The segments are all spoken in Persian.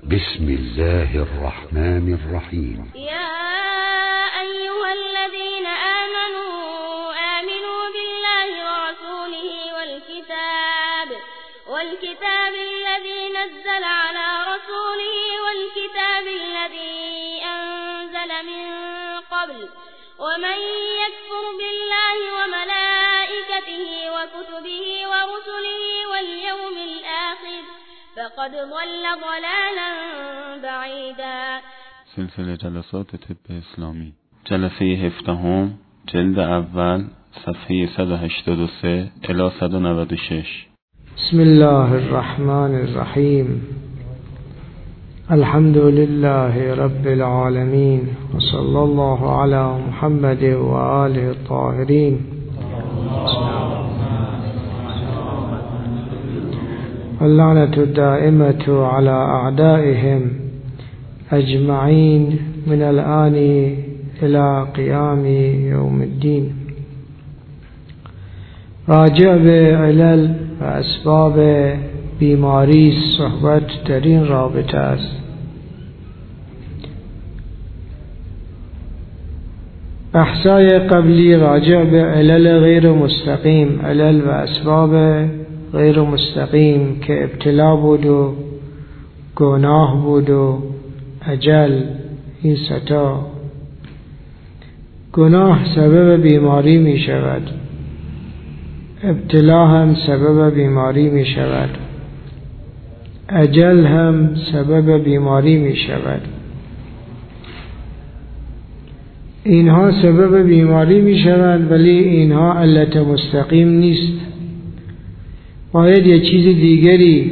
بسم الله الرحمن الرحيم. يا أيها الذين آمنوا بالله ورسوله والكتاب الذي نزل على رسوله والكتاب الذي أنزل من قبل ومن يكفر بالله وملائكته وكتبه ورسله واليوم الآخر فقد ضل ضلالا بعيدا. سلسله جلسات طب اسلامی، جلسه 17، جلد اول، صفحه 183 الی 196. بسم الله الرحمن الرحیم. الحمد لله رب العالمین و صلی الله علی محمد و آله الطاهرین. اللعنة الدائمة على أعدائهم أجمعين من الآن إلى قيام يوم الدين. راجع به علل و اسباب بیماری صحبت در این رابطه است. بحثای قبلی راجع به علل غیر مستقیم، علل و اسباب غیر مستقیم که ابتلا بود و گناه بود و اجل، این ستا. گناه سبب بیماری می شود، ابتلا هم سبب بیماری می شود، اجل هم سبب بیماری می شود. اینها سبب بیماری می شود، ولی اینها علت مستقیم نیست. باید یه چیز دیگری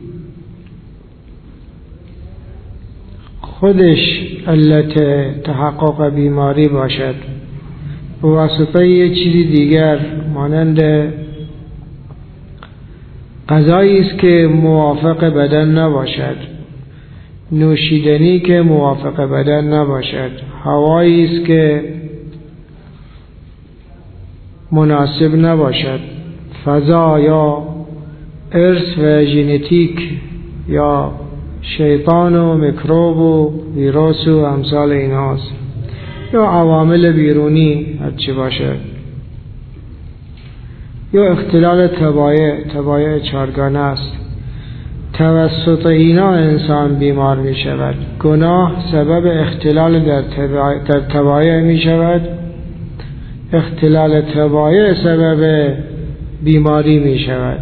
خودش علت تحقق بیماری باشد، به واسطه یه چیزی دیگر، مانند غذایی است که موافق بدن نباشد، نوشیدنی که موافق بدن نباشد، هوایی است که مناسب نباشد، فضا یا ارث و ژنتیک یا شیطان و میکروب و ویروس و امثال اینهاست، یا عوامل بیرونی هرچی باشد، یا اختلال طبایع چارگانه است. توسط اینا انسان بیمار می شود. گناه سبب اختلال در طبایع می شود، اختلال طبایع سبب بیماری می شود.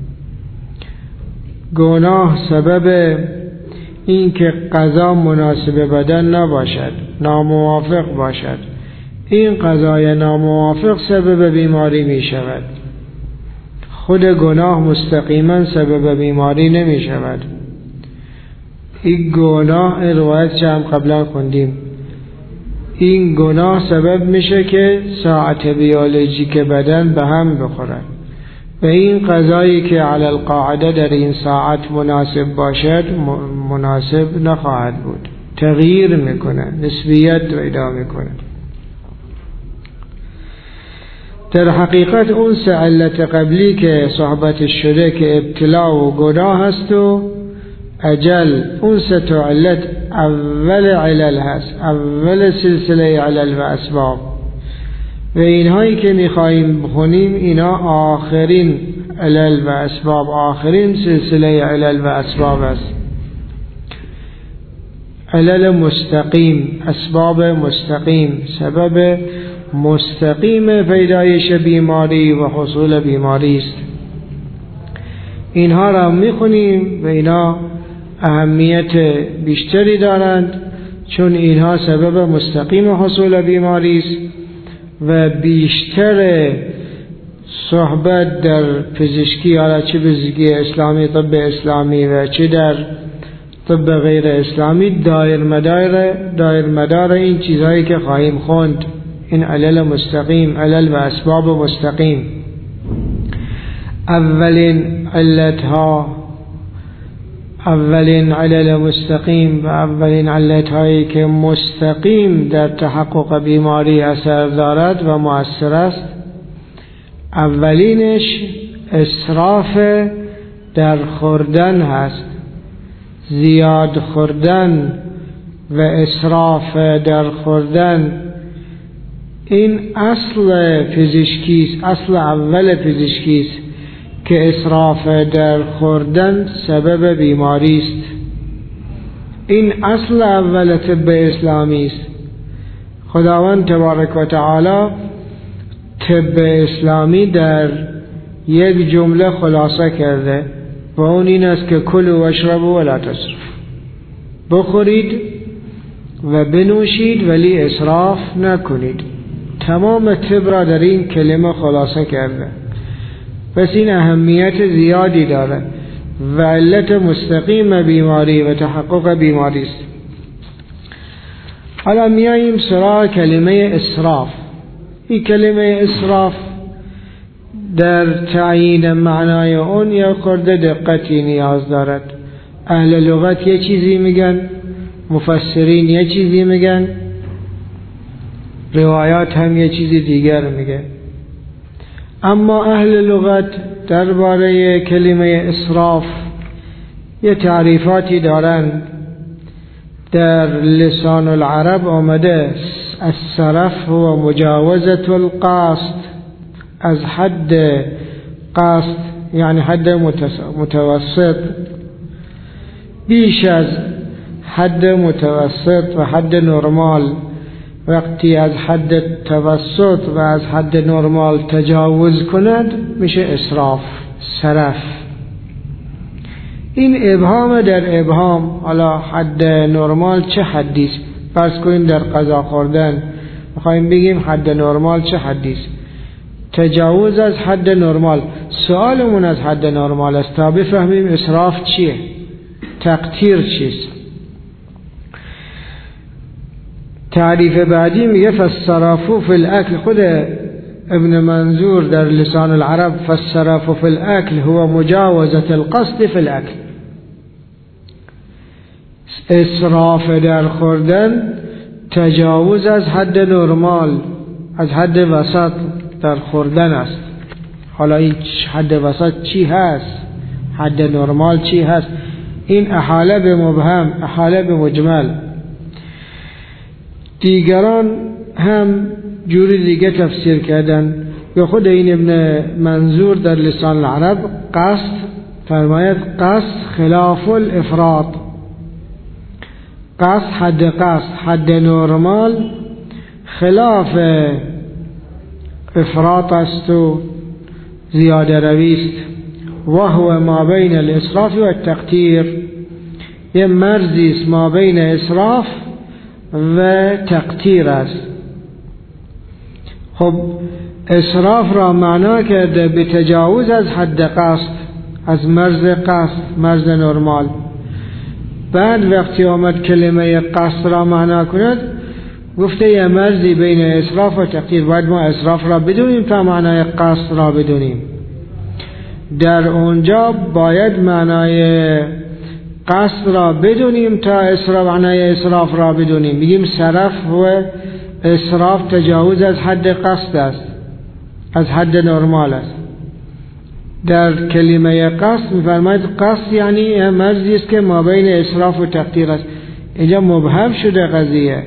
گناه سبب این که غذا مناسب بدن نباشد، ناموافق باشد. این غذای ناموافق سبب بیماری می شود. خود گناه مستقیما سبب بیماری نمی شود. این گناه روایت که هم قبلا خوندیم، این گناه سبب میشه که ساعت بیولوژیک بدن به هم بخورد و این غذایی که علی القاعده در این ساعت مناسب باشد مناسب نخواهد بود، تغییر میکنه، نسبیت پیدا میکنه. در حقیقت اون سه علت قبلی که صحبت شده که ابتلا و گناه هست و اجل، اون سه تا علت اول علل هست، اول سلسله علل و اسباب، و اینهایی که میخواییم بخونیم اینا آخرین علل و اسباب، آخرین سلسله علل و اسباب است. علل مستقیم، اسباب مستقیم، سبب مستقیم پیدایش بیماری و حصول بیماری است. اینها را میخونیم و اینا اهمیت بیشتری دارند، چون اینها سبب مستقیم حصول بیماری است و بیشتر صحبت در پزشکی، حالا چه پزشکی اسلامی، طب اسلامی و چه در طب غیر اسلامی، دایر مدار این چیزهایی که خواهیم خوند، این علل مستقیم، علل و اسباب مستقیم. اولین علل مستقیم و اولین علت هایی که مستقیم در تحقق بیماری اثر دارد و مؤثر است، اولینش اسراف در خوردن هست. زیاد خوردن و اسراف در خوردن این اصل پزشکیست، اصل اول پزشکیست که اسراف در خوردن سبب بیماری است. این اصل اول طب اسلامی است. خداوند تبارک و تعالی طب اسلامی در یک جمله خلاصه کرده و اون این است که کلوا واشربوا ولا تسرفوا، بخورید و بنوشید ولی اسراف نکنید. تمام طب را در این کلمه خلاصه کرده. پس این اهمیت زیادی داره و علت مستقیم بیماری و تحقق بیماری است. حالا میاییم سراغ کلمه اسراف. این کلمه اسراف در تعیین معنای اون یا خورده دقتی نیاز دارد. اهل لغت یه چیزی میگن، مفسرین یه چیزی میگن، روایات هم یه چیزی دیگر میگه. اما اهل لغت درباره کلمه اسراف یه تعریفاتی دارن. در لسان العرب آمده السرف هو مجاوزة القصد، از حد قصد یعنی حد متوسط، بیش از حد متوسط و حد نرمال. وقتی از حد توسط و از حد نرمال تجاوز کند میشه اسراف، سرف. این ابهام در ابهام. حالا حد نرمال چه حدیست؟ فرض کنیم در غذا خوردن میخوایم بگیم حد نرمال چه حدیست؟ تجاوز از حد نرمال. سوالمون از حد نرمال است تا بفهمیم اسراف چیه، تقتیر چیست. تعریف بعدی میگه فالسرف فی الاکل. خود ابن منظور در لسان العرب فالسرف فی الاکل هو مجاوزة القصد فی الاکل. اسراف در خوردن تجاوز از حد نرمال، از حد وسط در خوردن است. حالا این حد وسط چی هست؟ حد نرمال چی هست؟ این احاله به مبهم، احاله به مجمل. دیگران هم جوری دیگه تفسیر کردن. یا خود این ابن منظور در لسان العرب قصد فرماید قصد خلاف الافراط. قصد حد قصد، حد نرمال خلاف افراط است و زیاده روی است. و هو ما بین الاسراف و التقتیر. یه مرزی است ما بین اسراف و تقتیر است. خب اسراف را معنا کرده به تجاوز از حد قصد، از مرز قصد، مرز نرمال. بعد وقتی آمد کلمه قصد را معنا کند گفته یه مرزی بین اسراف و تقتیر. باید ما اسراف را بدونیم تا معنای قصد را بدونیم. در اونجا باید معنای قصد را بدونیم تا اسراف، معنای اسراف را بدونیم. میگیم سرف و اسراف تجاوز از حد قصد است، از حد نرمال است. در کلمه قصد میفرماید قصد یعنی مرزی است که ما بین اسراف و تقتیر است. اینجا مبهم شده قضیه.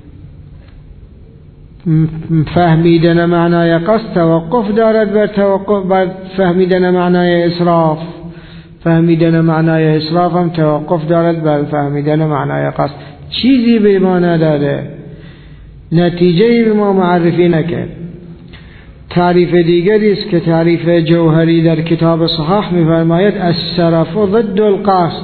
فهمیدن معنای قصد توقف دارد بر توقف بر فهمیدن معنای اسراف. فهمیدن معنای اسراف هم توقف دارد بر فهمیدن معنای قصد. چیزی به ما نداده، نتیجه‌ای به ما معرفی نکرد. تعریف دیگری است که تعریف جوهری در کتاب صحاح می‌فرماید السرف ضد القصد.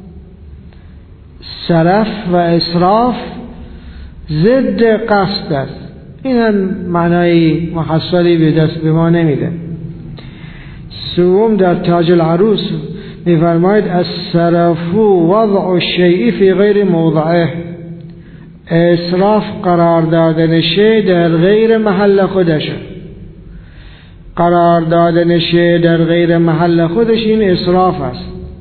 سرف و اسراف ضد قصد است. این هم معنای محصلی به دست به ما نمیده. سوم در تاج العروس می‌فرماید السرف وضع الشیء فی غیر موضعه. اسراف قرار دادن شی در غیر محل خودش. قرار دادن شی در غیر محل خودش این اسراف است.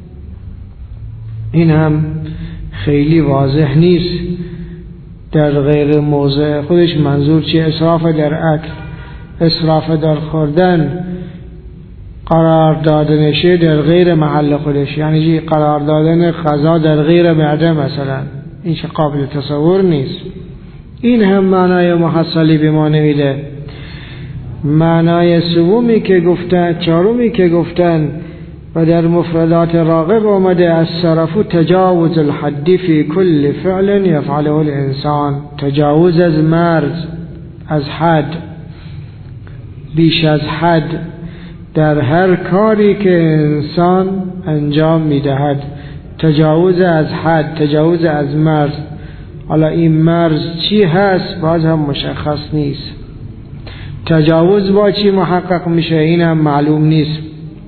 این هم خیلی واضح نیست. در غیر موضع خودش منظور چیه؟ اسراف در اکل، اسراف در خوردن، قرار دادنشه در غیر محل خودش، یعنی قرار دادن غذا در غیر معده مثلا، این چه قابل تصور نیست. این هم معنای محصلی به ما نمیده. معنای سومی که گفتن، چهارمی که گفتن و در مفردات راغب آمده، السرف تجاوز الحد فی کل فعل یفعله الانسان، تجاوز از مرز، از حد، بیش از حد در هر کاری که انسان انجام میدهد. تجاوز از حد، تجاوز از مرز. حالا این مرز چی هست باز هم مشخص نیست. تجاوز با چی محقق میشه این هم معلوم نیست.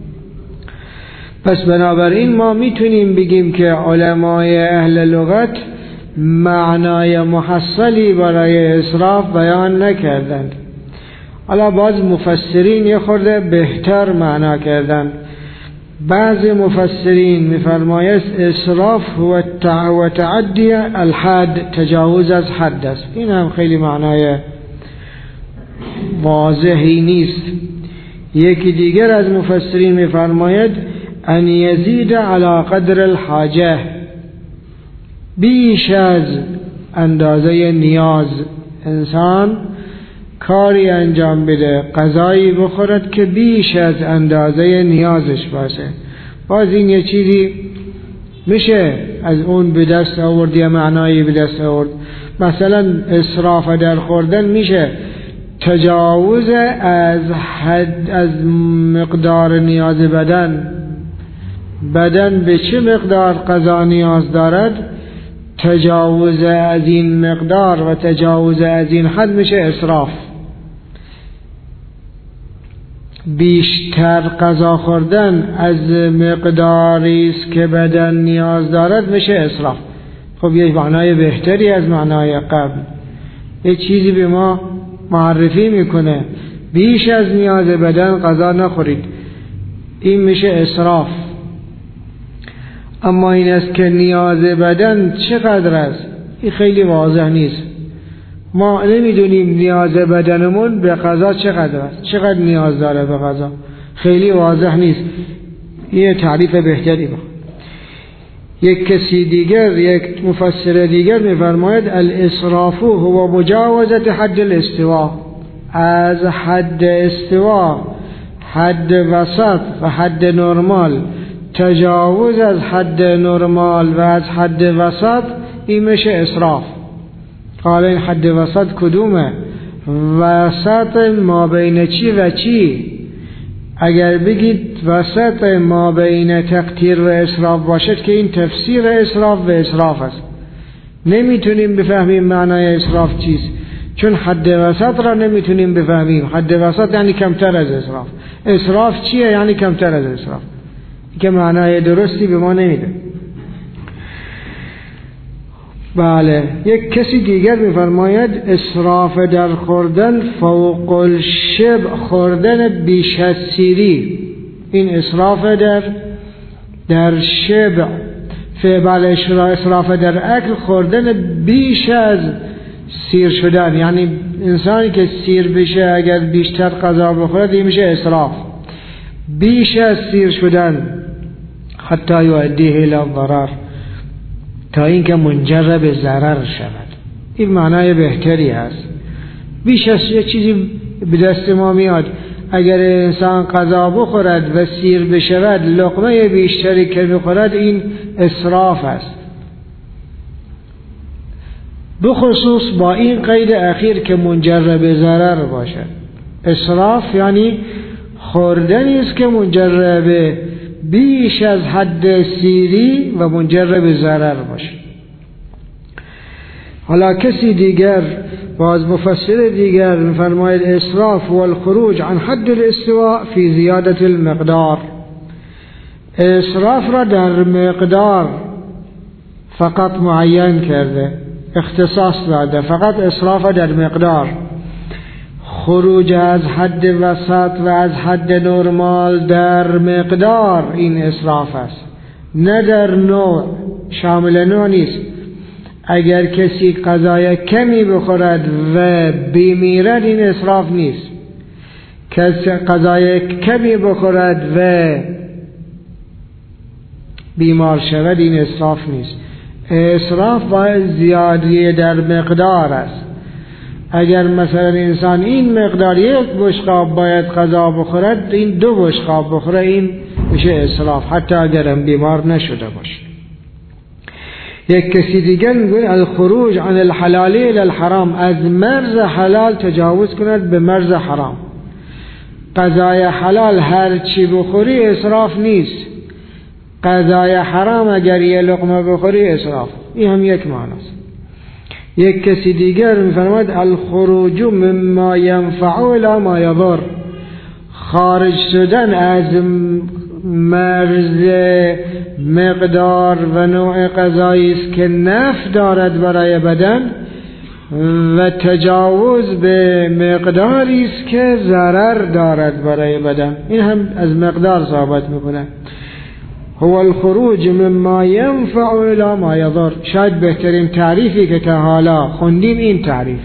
پس بنابراین ما میتونیم بگیم که علمای اهل لغت معنای محصلی برای اسراف بیان نکردند. حالا باز مفسرین یه خورده بهتر معنا کردند. بعضی مفسرین میفرماید اسراف هو تعدی الحد، تجاوز از حد است. این هم خیلی معنای واضحی نیست. یکی دیگر از مفسرین میفرماید ان یزید علی قدر الحاجه، بیش از اندازه نیاز. انسان کاری انجام بده، غذایی بخورد که بیش از اندازه نیازش باشه. باز این یه چیزی میشه از اون به دست آورد، یا معنایی به دست آورد. مثلا اسراف در خوردن میشه تجاوز از حد، از مقدار نیاز بدن. بدن به چه مقدار غذا نیاز دارد، تجاوز از این مقدار و تجاوز از این حد میشه اسراف. بیشتر غذا خوردن از مقداری است که بدن نیاز دارد میشه اسراف. خب یک معنای بهتری از معنای قبل، یه چیزی به ما معرفی میکنه بیش از نیاز بدن غذا نخورید، این میشه اسراف. اما این است که نیاز بدن چقدر است، این خیلی واضح نیست. ما نمیدونیم نیاز بدنمون به غذا چقدر است، چقدر نیاز داره به غذا، خیلی واضح نیست. این تعریف بهتری با. یک کسی دیگر، یک مفسر دیگر میفرماید الاسراف هو مجاوزت حد الاستوا، از حد استوا، حد وسط و حد نرمال، تجاوز از حد نرمال و از حد وسط، این میشه اسراف. حالا این حد وسط کدومه؟ وسط ما بین چی و چی؟ اگر بگید وسط ما بین تقتیر و اسراف باشد که این تفسیر اسراف و اسراف است. نمیتونیم بفهمیم معنای اسراف چیست، چون حد وسط را نمیتونیم بفهمیم. حد وسط یعنی کمتر از اسراف. اسراف چیه؟ یعنی کمتر از اسراف، که معنای درستی به ما نمیده. بله، یک کسی دیگر میفرماید اسراف در خوردن فوق الشبع، خوردن بیش از سیری. این اسراف در شبع. بله، اسراف در اکل، خوردن بیش از سیر شدن، یعنی انسانی که سیر بشه اگر بیشتر غذا بخورد این میشه اسراف. بیش از سیر شدن، حتی یؤدیه الی الضرر، تا اینکه منجر به ضرر شود. این معنای بهتری هست. بیش از یه چیزی به دست ما میاد، اگر انسان غذا بخورد و سیر بشود، لقمه بیشتری که بخورد، این اسراف است. بخصوص با این قید اخیر که منجر به ضرر باشد. اسراف یعنی خوردنی است که منجر به بیش از حد سیری و منجر به ضرر باشه. حالا کسی دیگر، باز مفسر دیگر، می‌فرماید اسراف و الخروج عن حد الاستواء فی زیادت المقدار. اسراف را در مقدار فقط معین کرده، اختصاص داده، فقط اسراف در مقدار. خروج از حد وسط و از حد نرمال در مقدار، این اسراف است، نه در نوع. شامل نوع نیست. اگر کسی غذای کمی بخورد و بمیرد، این اسراف نیست. کسی غذای کمی بخورد و بیمار شود، این اسراف نیست. اسراف باید زیادی در مقدار است. اگر مثلا انسان این مقدار 1 بشقاب باید غذا بخورد، این 2 بشقاب بخوره، این میشه اسراف، حتی اگرم بیمار نشده باشه. یک کسی دیگر میگه الخروج عن الحلال الى الحرام، از مرز حلال تجاوز کند به مرز حرام. غذای حلال هر چی بخوری اسراف نیست، غذای حرام اگر 1 لقمه بخوری اسراف. این هم یک معناست. یک کسی دیگر میفرماید الخروج مما ينفع الى ما يضر، خارج شدن از مرز مقدار و نوع غذایی است که نفع دارد برای بدن و تجاوز به مقداری است که ضرر دارد برای بدن. این هم از مقدار ثابت میکنه. هو الخروج مما ينفع الى ما يضر. شاید بهترین تعریفی که تا حالا خوندیم این تعریف.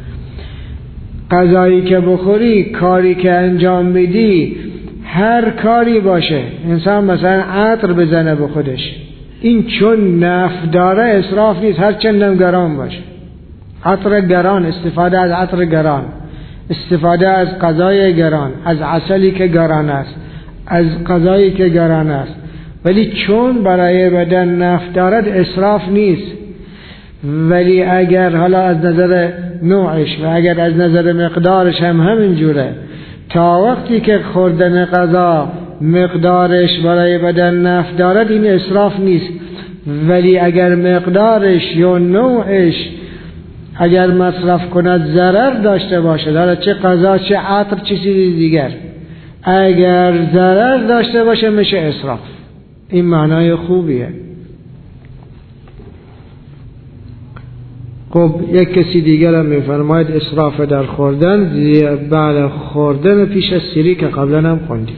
غذایی که بخوری، کاری که انجام میدی، هر کاری باشه، انسان مثلا عطر بزنه به خودش، این چون نفع داره اسراف نیست، هر چندم گران باشه. عطر گران، استفاده از عطر گران، استفاده از غذای گران، از عسلی که گران است، از غذایی که گران است، ولی چون برای بدن نفع دارد اسراف نیست. ولی اگر حالا از نظر نوعش و اگر از نظر مقدارش هم همینجوره، تا وقتی که خوردن غذا مقدارش برای بدن نفع دارد این اسراف نیست. ولی اگر مقدارش یا نوعش اگر مصرف کند ضرر داشته باشه، حالا چه غذا چه عطر چه چیزی دیگر، اگر ضرر داشته باشه میشه اسراف. این معنای خوبیه. خب یک کسی دیگر هم میفرماید اسراف در خوردن، بعد خوردن پیش از سیری که قبلا هم خوندیم.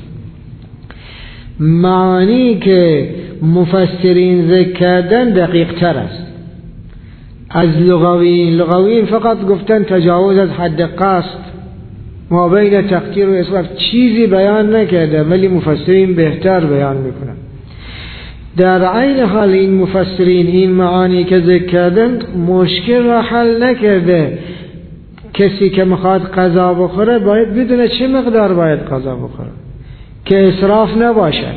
معنی که مفسرین ذکر کردن دقیق تر است از لغویین فقط گفتن تجاوز از حد قصد ما بین تقدیر و اسراف، چیزی بیان نکرده، ولی مفسرین بهتر بیان میکنن. در عین حال این مفسرین این معانی که ذکر کردن مشکل را حل نکرده. کسی که میخواد غذا بخوره باید بدونه چه مقدار باید غذا بخوره که اسراف نباشد،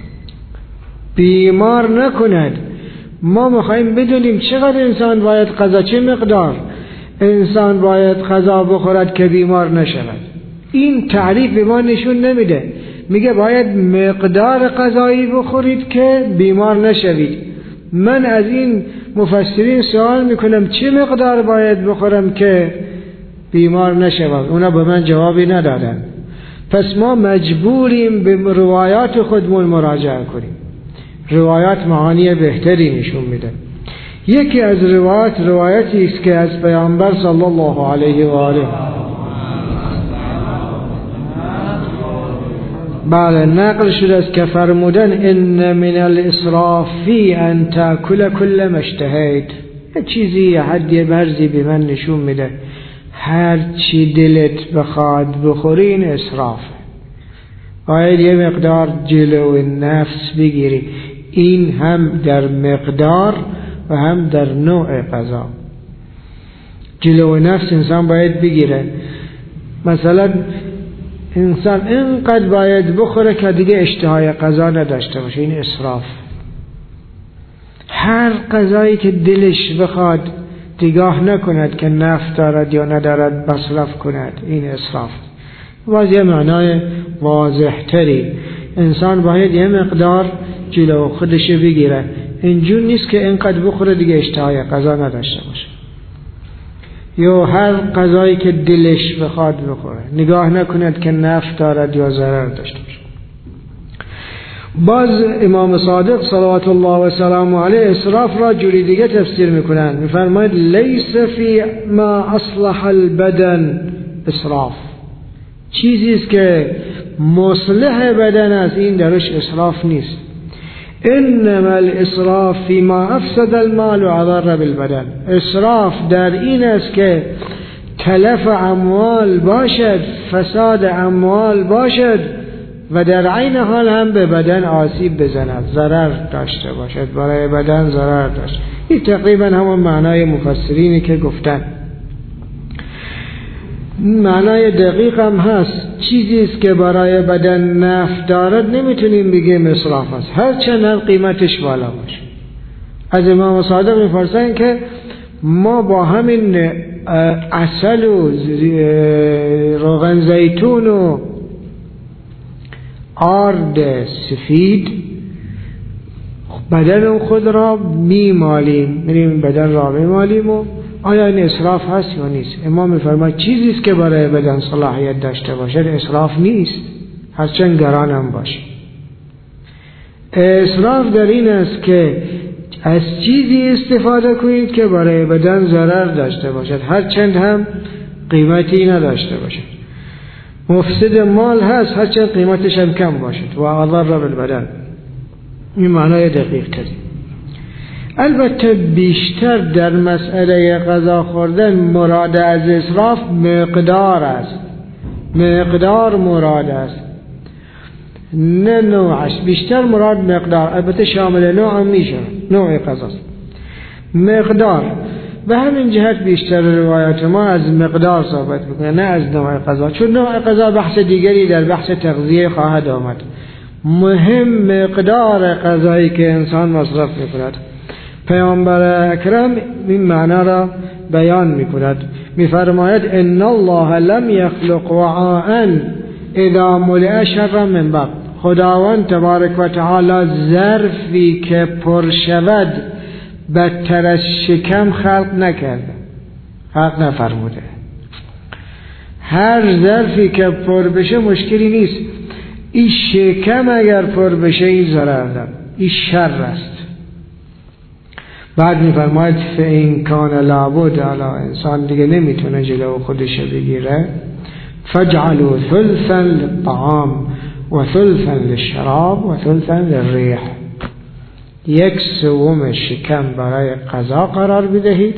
بیمار نکند. ما میخوایم بدونیم چقدر انسان باید غذا، چه مقدار انسان باید غذا بخورد که بیمار نشود. این تعریف به ما نشون نمیده. میگه باید مقدار غذایی بخورید که بیمار نشوید. من از این مفسرین سوال میکنم چه مقدار باید بخورم که بیمار نشوم؟ اونا به من جوابی ندادن. پس ما مجبوریم به روایات خودمون مراجعه کنیم. روایات معانی بهتری نشون میده. یکی از روایاتی است که از پیامبر صلی الله علیه و آله بله نقل شده است که فرمودن ان من الاسراف فی ان تاکل کل ما اشتهیت. چیزی حدی برزی به من نشون میده هر چی دلت بخواد بخوری این اسراف. باید یه مقدار جلو نفس بگیری. این هم در مقدار و هم در نوع غذا. جلو نفس انسان باید بگیره. مثلا انسان اینقدر باید بخوره که دیگه اشتهای غذا نداشته باشه، این اسراف. هر غذایی که دلش بخواد نگاه نکند که نفع دارد یا ندارد مصرف کند، این اسراف. باز یه معنای واضح تری. انسان باید یه مقدار جلو خودش بگیره. اینجور نیست که اینقدر بخوره دیگه اشتهای غذا نداشته باشه، یا هر غذایی که دلش بخواد بخوره، نگاه نکند که نفع دارد یا ضرر داشته باشه. باز امام صادق صلوات الله و سلامه علیه اسراف را جوری دیگه تفسیر میکنن. میفرماید لیس فی ما اصلح البدن اسراف. چیزی است که مصلح بدن است این درش اسراف نیست. انما الاسراف فيما افسد المال و اضر بالبدن. اسراف در این است که تلف اموال باشد، فساد اموال باشد و در عین حال هم به بدن آسیب بزند، ضرر داشته باشد، برای بدن ضرر داشت. این تقریبا همون معنای مفسرینی که گفتن. معنای دقیق هم هست. چیزی است که برای بدن نفع دارد نمیتونیم بگیم اسراف است، هرچند قیمتش بالا باشه. از امام صادق می‌پرسن که ما با همین عسل و روغن زیتون و آرد سفید بدن خود را میمالیم، میریم بدن را میمالیم و آیا این اسراف هست یا نیست؟ امام میفرماید چیزی است که برای بدن صلاحیت داشته باشد اسراف نیست، هرچند گران هم باشه. اسراف در این است که از چیزی استفاده کنید که برای بدن ضرر داشته باشد، هرچند هم قیمتی نداشته باشد. مفسد مال هست، هرچند قیمتش هم کم باشد و اضر بالبدن. این معنای دقیق تری. البته بیشتر در مسئله غذا خوردن مراد از اسراف مقدار است، مقدار مراد است نه نوعش. بیشتر مراد مقدار، البته شامل نوع هم میشه، نوع غذاست، مقدار. به همین جهت بیشتر روایات ما از مقدار صحبت میکنه نه از نوع غذا، چون نوع غذا بحث دیگری در بحث تغذیه خواهد آمد. مهم مقدار غذایی که انسان مصرف میکند. پیامبر اکرم این معنا را بیان میکند، میفرماید ان الله لم یخلق وعاء اذا ملئ شر من بعد. خداوند تبارک و تعالی ظرفی که پر شود بدتر از شکم خلق نکرده، خلق نفرموده. هر ظرفی که پر بشه مشکلی نیست، این شکم اگر پر بشه این ضرر داره، این شر است. بعد میفرماید فإن کان لابد، علا انسان دیگه نمیتونه جلو خودش بگیره، فاجعلوا ثلثا للطعام و ثلثا للشراب و ثلثا للریح. 1/3 شکم برای غذا قرار بدهید،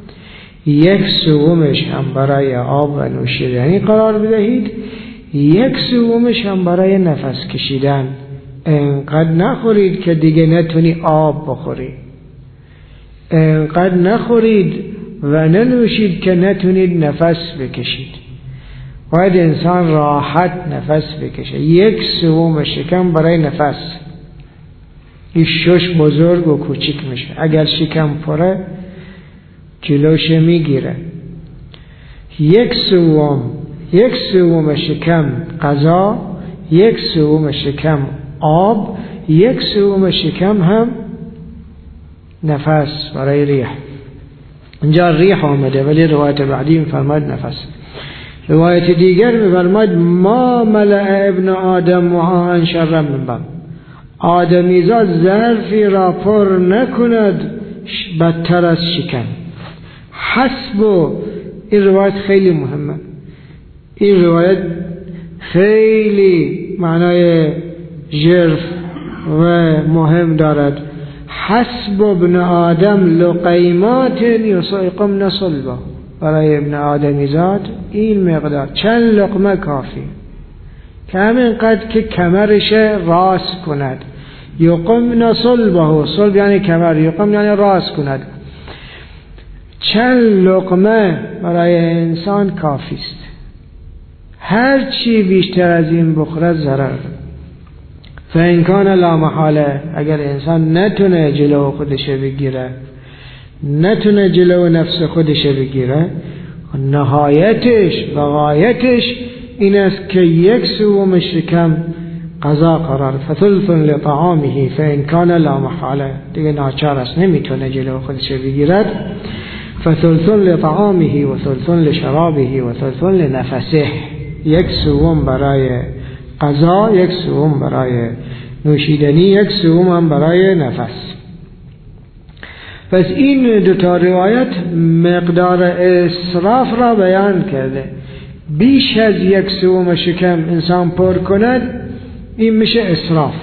1/3 هم برای آب و نوشیدنی قرار بدهید، 1/3 هم برای نفس کشیدن. انقدر نخورید که دیگه نتونی آب بخورید، انقدر نخورید و ننوشید که نتونید نفس بکشید. باید انسان راحت نفس بکشه. 1/3 شکم برای نفس. این شش بزرگ و کوچیک میشه، اگر شکم پره جلوش میگیره. 1/3 شکم غذا، 1/3 شکم آب، 1/3 شکم هم نفس برای ریح. اینجا ریح آمده ولی روایت بعدی میفرماید نفس. روایت دیگر میفرماید ما ملأ ابن آدم وعاء شر من بعد. آدمیزاد ظرفی را پر نکند بدتر از شکم. حسب. این روایت خیلی مهمه، این روایت خیلی معنای ژرف و مهم دارد. حسب ابن آدم لقیمات یسیقمن صلبه. برای ابن آدمیزاد این مقدار چند لقمه کافی که همین قدر که کمرش راست کند. یقمن صلبه، صلب یعنی کمر، یقم یعنی راست کند. چند لقمه برای انسان کافی است. هر چی بیشتر از این بخورد ضرر. فإن کان لا محاله، اگر انسان نتونه جلو خودش بگیره، نتونه جلو نفس خودش بگیره، نهایتش و غایتش این است که 1/3 شکم غذا قرار. فثلث لطعامه فإن کان لا محاله، دیگه ناچار است نمیتونه جلو خودش بگیرد. فثلث لطعامه و ثلث لشرابه و ثلث لنفسه. 1/3 برای غذا، 1/3 برای نوشیدنی، 1/3 هم برای نفس. پس این دوتا روایت مقدار اسراف را بیان کرده. بیش از 1/3 شکم انسان پر کند این میشه اسراف،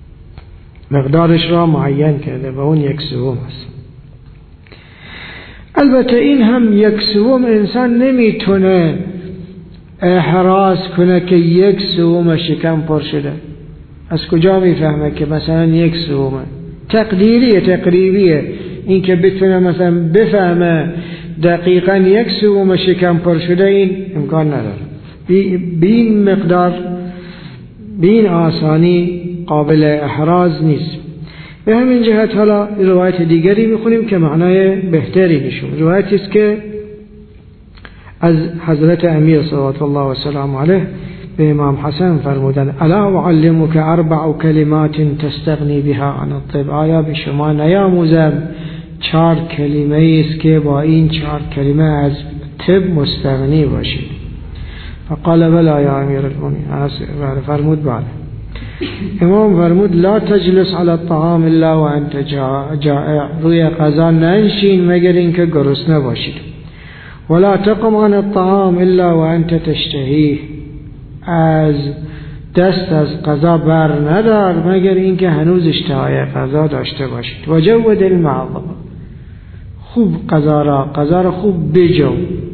مقدارش را معین کرده و اون 1/3 است. البته این هم 1/3 انسان نمیتونه احراز کنه که 1/3 شکم پر شده. از کجا میفهمه که مثلا 1/3 تقریبیه این که بتونه مثلا بفهمه دقیقا 1/3 شکم پر شده، این امکان نداره. بین مقدار، بین آسانی قابل احراز نیست. به همین جهت حالا روایت دیگری میخونیم که معنای بهتری نشون. روایتی است که از حضرت امیر صلوات الله و سلام علیه به امام حسن فرمودند: الا اعلمک 4 کلمات تستغنی بها عن الطب. آیا به شما نیاموزم 4 کلمه است که با این 4 کلمه از طب مستغنی باشید؟ فقال بلا یا امیر المؤمنین. فرمود بله. امام فرمود: لا تجلس على الطعام الا وانت جائع. روی غذا ننشین مگر اینکه گرسنه باشید. ولا تقم عن الطعام الا وانت تشتهی. از دست از غذا بر ندار مگر اینکه هنوز اشتهای غذا داشته باشید. وجود المعظم. خوب غذا را خوب بجو.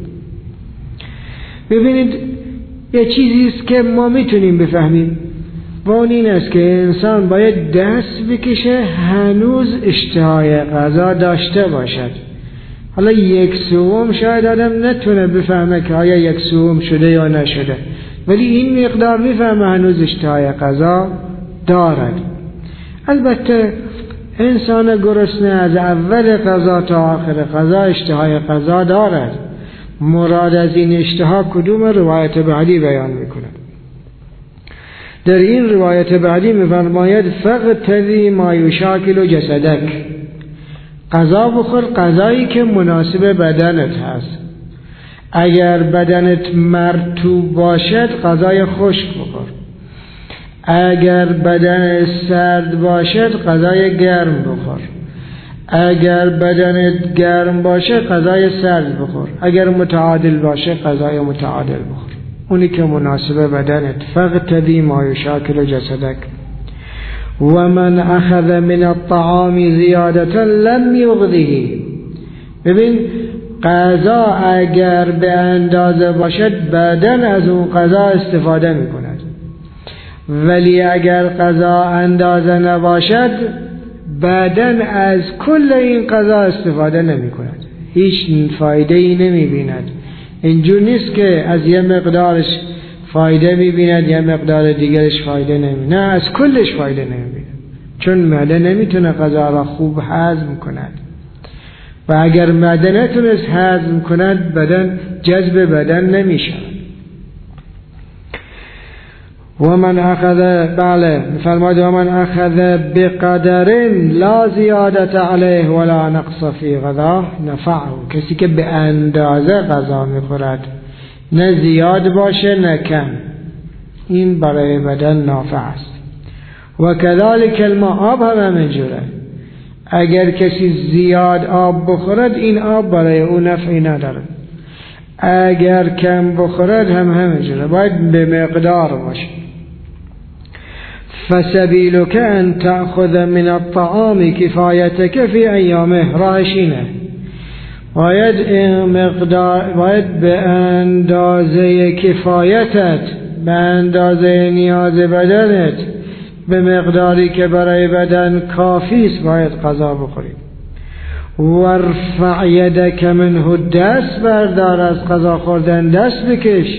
ببینید یه چیزی است که ما میتونیم بفهمیم و اون این است که انسان باید دست بکشه هنوز اشتهای غذا داشته باشد. حالا 1/3 شاید آدم نتونه بفهمه که آیا 1/3 شده یا نشده، ولی این مقدار میفهمه هنوز اشتهای غذا دارد. البته انسان گرسنه از اول غذا تا آخر غذا اشتهای غذا دارد. مراد از این اشتها کدوم؟ روایت بعدی بیان میکنه. در این روایت بعدی میفرماید: فقتدی ما یشاکل جسدک. غذا بخور، غذایی که مناسب بدنت هست. اگر بدنت مرطوب باشد غذای خشک بخور. اگر بدن سرد باشد غذای گرم بخور. اگر بدنت گرم باشه غذای سرد بخور. اگر متعادل باشه غذای متعادل بخور، اونی که مناسب بدنت. فقتدی ما یشاکل جسدک. و من اخذ من الطعام زیادتا لم یغذه. ببین غذا اگر به اندازه باشد بدن از اون غذا استفاده می کند، ولی اگر غذا اندازه نباشد بدن از کل این غذا استفاده نمی کند، هیچ فایده ای نمی بیند. اینجور نیست که از یه مقدارش فایده می بیند یه مقدار دیگرش فایده نمی، نه از کلش فایده نمی بیند، چون معده نمیتونه غذا را خوب هضم کند و اگر معده نتونست هضم کند بدن جذب بدن نمیشه. و من اخذ، بله فرماید: و من اخذ بقدر لا زیادت علیه ولا نقص فی غذا نفعه. کسی که به اندازه غذا میخورد، نه زیاد باشه نه کم، این برای بدن نافع است. و کذالک الماء، آب هم همینجوره. اگر کسی زیاد آب بخورد این آب برای او نفعی نداره، اگر کم بخورد هم همینجوره، باید به مقدار باشه. فسبیلک ان تأخذ من الطعام کفایتک فی ایامه. راهش اینه، باید به اندازه کفایتت، به اندازه نیاز بدنت، به مقداری که برای بدن کافی است باید غذا بخورید. ورفع یدک منه، دست بردار از غذا خوردن، دست بکش.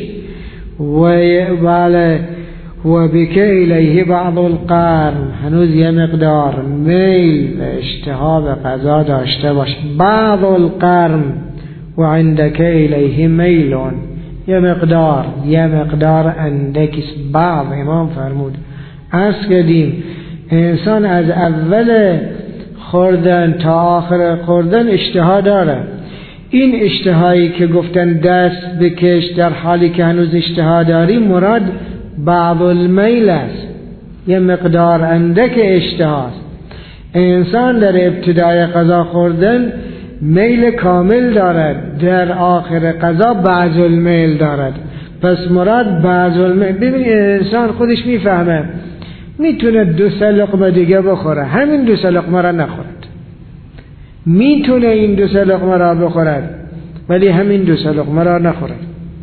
و بک الیه بعض القرن، هنوز یه مقدار میل و اشتها به غذا داشته باش. بعض القرن و عندک الیه میلون، یه مقدار اندکیست. بعض امام فرمود عرض کردیم انسان از اول خوردن تا آخر خوردن اشتها داره. این اشتهایی که گفتن دست بکش در حالی که هنوز اشتها داری، مراد بعض المیل است، یه مقدار اندک اشتهاست. انسان در ابتدای غذا خوردن میل کامل دارد، در آخر غذا بعض المیل دارد. پس مراد بعض المیل. ببین انسان خودش میفهمه میتونه 2 لقمه دیگه بخوره، همین 2 لقمه را نخورد، میتونه این 2 لقمه را بخورد ولی همین 2 لقمه را نخورد.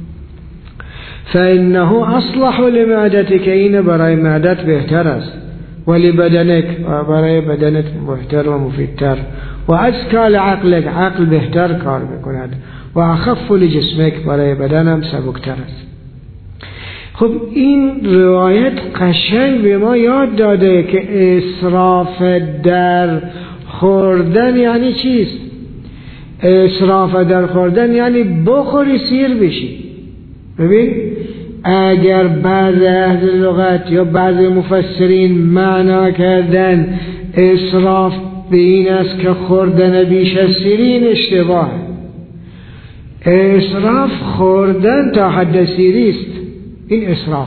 فإنه اصلح لمعدتك، این برای معدت بهتر است، ولی بدنک، برای بدنت بهتر و مفیدتر، و ازکى لعقلک، عقل بهتر کار میکند، و اخف لجسمک، برای بدنم سبکتر است. خب این روایت قشنگ به ما یاد داده که اسراف در خوردن یعنی چیست. اسراف در خوردن یعنی بخوری سیر بشی. ببین اگر بعض اهل لغت یا بعض مفسرین معنا کردن اسراف به این است که خوردن بیش از سیری، این اشتباه. اسراف خوردن تا حد سیری است، این اسراف.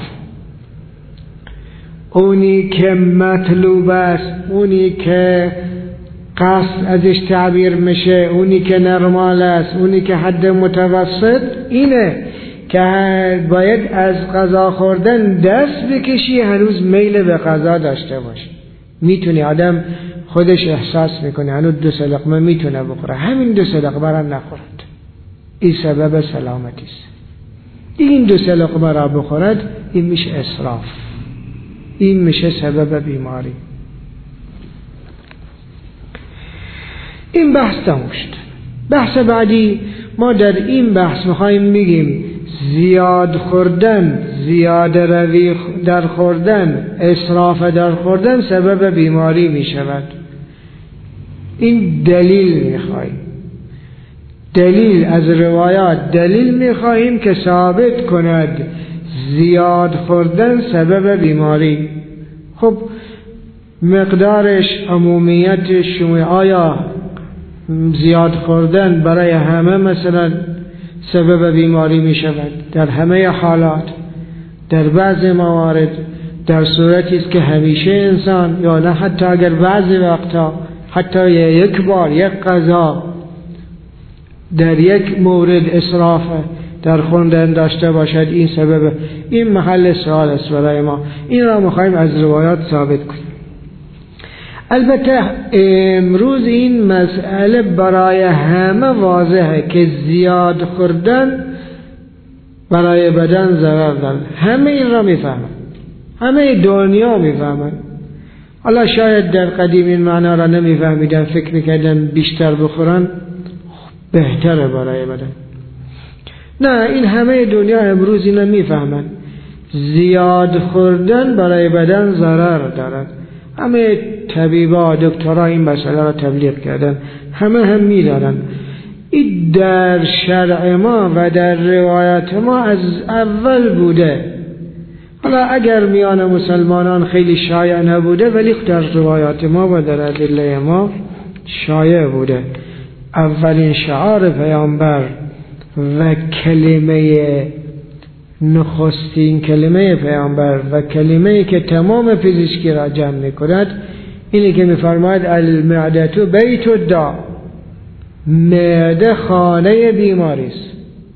اونی که مطلوب است، اونی که قصد ازش تعبیر میشه، اونی که نرمال است، اونی که حد متوسط، اینه که باید از غذا خوردن دست بکشی، هنوز میل به غذا داشته باشی. میتونی آدم خودش احساس میکنه هنوز 2 لقمه میتونه بخوره، همین 2 لقمه را نخورد، این سبب سلامتی است. این 2 لقمه را بخورد، این میشه اسراف، این میشه سبب بیماری. این بحث تموم شد. بحث بعدی ما در این بحث میخوایم بگیم زیاد خوردن، زیاد روی در خوردن، اسراف در خوردن سبب بیماری میشود. این دلیل میخوایم، دلیل از روایات، دلیل میخواهیم که ثابت کند زیاد خوردن سبب بیماری. خب مقدارش، عمومیتش، آیا زیاد خوردن برای همه مثلا سبب بیماری می شود؟ در همه حالات، در بعض موارد، در صورتی است که همیشه انسان، یا نه حتی اگر بعضی وقتا حتی یک بار یک غذا در یک مورد اسراف در خوردن داشته باشد، این سبب، این محل سوال است برای ما. این را می‌خوایم از روایات ثابت کنیم. البته امروز این مسئله برای همه واضحه که زیاد خوردن برای بدن ضرر دارد. همه این را میفهمن، همه دنیا میفهمن. حالا شاید در قدیم این معنا را نمیفهمیدن، فکر میکردن بیشتر بخورن بهتره برای بدن. نه، این همه دنیا امروز اینا میفهمن زیاد خوردن برای بدن ضرر دارد. همه طبیبا، دکترها این مسئله را تبلیغ کردن، همه هم میدانن. این در شرع ما و در روایات ما از اول بوده. حالا اگر میان مسلمانان خیلی شایع نبوده، ولی در روایات ما و در ادله ما شایع بوده. اولین شعار پیامبر و کلمه نخستین کلمه پیامبر و کلمه‌ای که تمام پزشکی را جمع می‌کند اینی که می‌فرماید المعده بیت الداء، معده خانه بیماری است.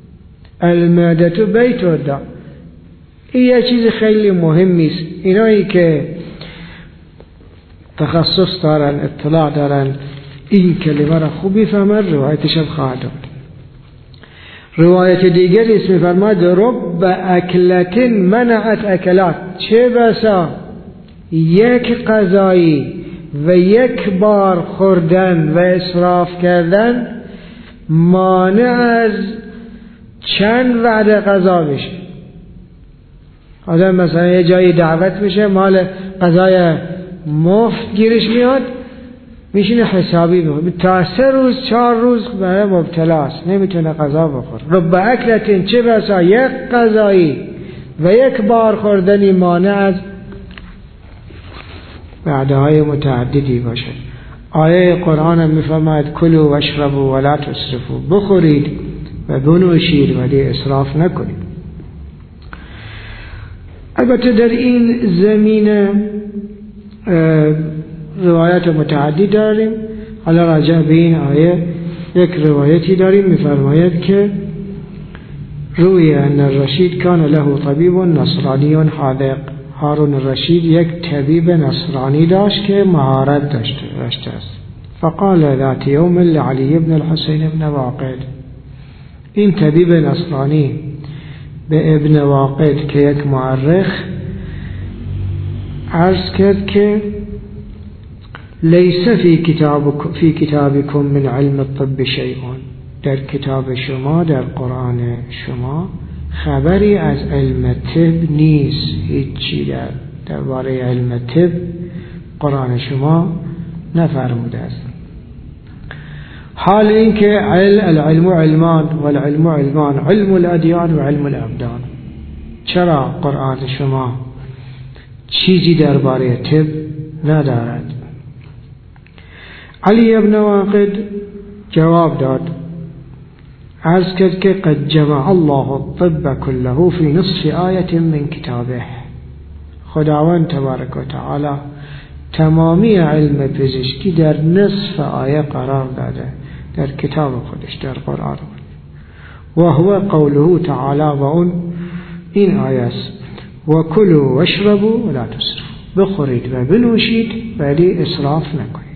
المعده بیت الداء، این یه چیز خیلی مهمی است. اینایی که تخصص دارن، اطلاع دارن، این کلمه را خوب می‌فهمند، روایتش هم خواهد داد. روایت دیگری است می‌فرماید رب اکلت منعت اکلات، چه بسا یک غذایی و یک بار خوردن و اسراف کردن مانع از چند وعده غذا میشه. آدم مثلا یه جایی دعوت میشه، مال غذای مفت گیرش میاد، میشینه حسابی میکنه، تا 3 روز 4 روز برای مبتلاست، نمیتونه غذا بخوره. رب اکلتین، چه بسا یک غذایی و یک بار خوردنی مانع از وعده های متعددی باشه. آیه قرآن هم میفرماید کلوا واشربوا ولا تسرفوا، بخورید و بنوشید ولی اسراف نکنید. البته در این زمینه روایت متعدی داریم. حالا راجع به این آیه یک روایتی داریم، میفرماید که روی ان الرشید کان له طبیب نصرانی حاذق، هارون الرشید یک طبیب نصرانی داشت که مهارت داشته است. فقال ذات يوم لعلي بن الحسين بن واقد، این طبیب نصرانی به ابن واقد که یک مورخ عرض کرد که لیس فی کتابکم من علم الطب شیء، در کتاب شما، در قرآن شما خبری از علم طب نیست، هیچی درباره علم طب قرآن شما نفرموده است. حال این که العلم علمان والعلم علمان، علم الادیان و علم الابدان، چرا قرآن شما چیزی درباره طب ندارد؟ علی ابن واقد جواب داد، عرض کرد که قد جمع الله الطب كله في نصف آیه من کتابه، خداوند تبارک و تعالی تمامی علم پزشکی در نصف آیه قرار داده در کتاب خودش، در قرآن خودش. و هو قوله تعالی، و اون این آیه است، و کلوا واشربوا ولا تسرفوا، بخورید و بنوشید ولی اسراف نکنید.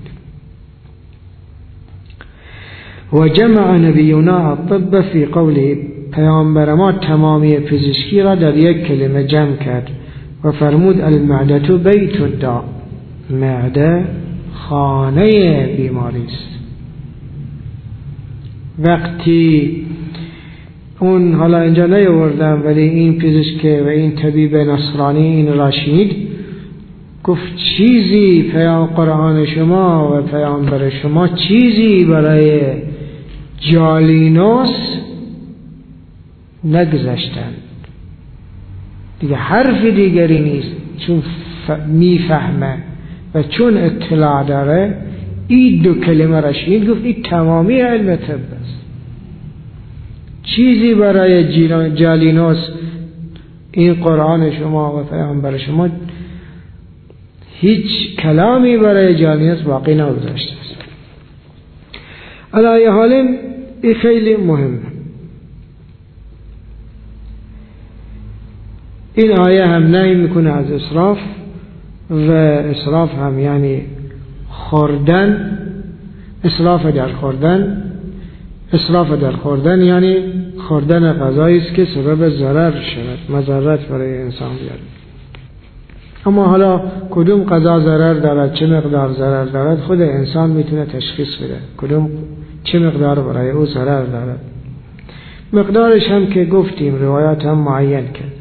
و جمع نبینا الطب فی قوله، پیامبر ما تمامی پزشکی را در یک کلمه جمع کرد و فرمود المعده بیت الداء، معده خانه بیماری است. وقتی اون، حالا اینجا نیاوردم ولی این پزشک و این طبیب نصرانی این را شنید، گفت چیزی پیام قرآن شما و پیامبر شما چیزی برای جالینوس نگذاشتن، دیگه حرف دیگری نیست، چون میفهمه و چون اطلاع داره این دو کلمه را شنید، گفت این تمامی علم طب است. چیزی برای جالینوس این قرآن شما و پیامبر شما، هیچ کلامی برای جالینوس باقی نگذاشته است. علی حال این خیلی مهمه. این آیه هم نهی میکنه از اسراف، و اسراف هم یعنی خوردن، اسراف در خوردن یعنی خوردن غذایی است که سبب ضرر شود، مضرت برای انسان بیاره. اما حالا کدوم غذا ضرر دارد، چه مقدار ضرر دارد، خود انسان میتونه تشخیص بده کدوم چه مقدار برای او ضرر دارد. مقدارش هم که گفتیم روایات هم معین کرد.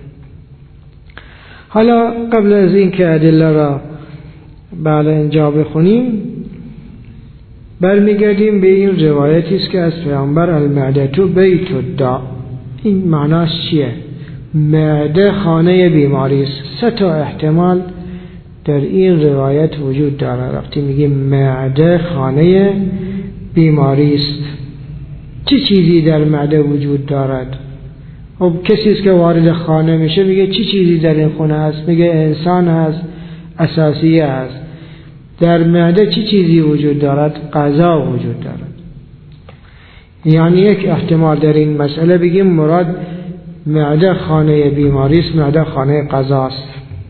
حالا قبل از این که ادله را بعد اینجا بخونیم، برمیگردیم به این روایتی است که از پیامبر المعده بیت الداء. این معناش چیه؟ معده خانه بیماری است. 3 تا احتمال در این روایت وجود داره. وقتی میگیم معده خانه بیماری است، چه چیزی در معده وجود دارد؟ خب کسی است که وارد خانه میشه میگه چه چیزی در این خونه هست؟ میگه انسان هست، اساسیه هست. در معده چه چیزی وجود دارد؟ غذا وجود دارد. یعنی یک احتمال در این مسئله بگیم مراد معده خانه بیماری است، معده خانه غذا است.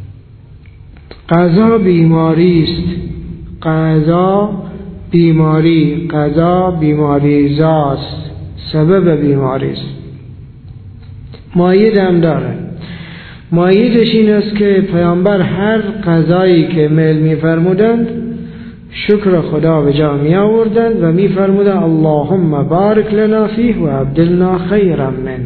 غذا بیماری است، غذا بیماری، غذا بیماری زاست، سبب بیماری است. مایید هم داره. ماییدش این است که پیامبر هر غذایی که میل می‌فرمودند شکر خدا به جا می آوردند و می‌فرمودند اللهم بارک لنا فیه و ابدلنا خیرا منه.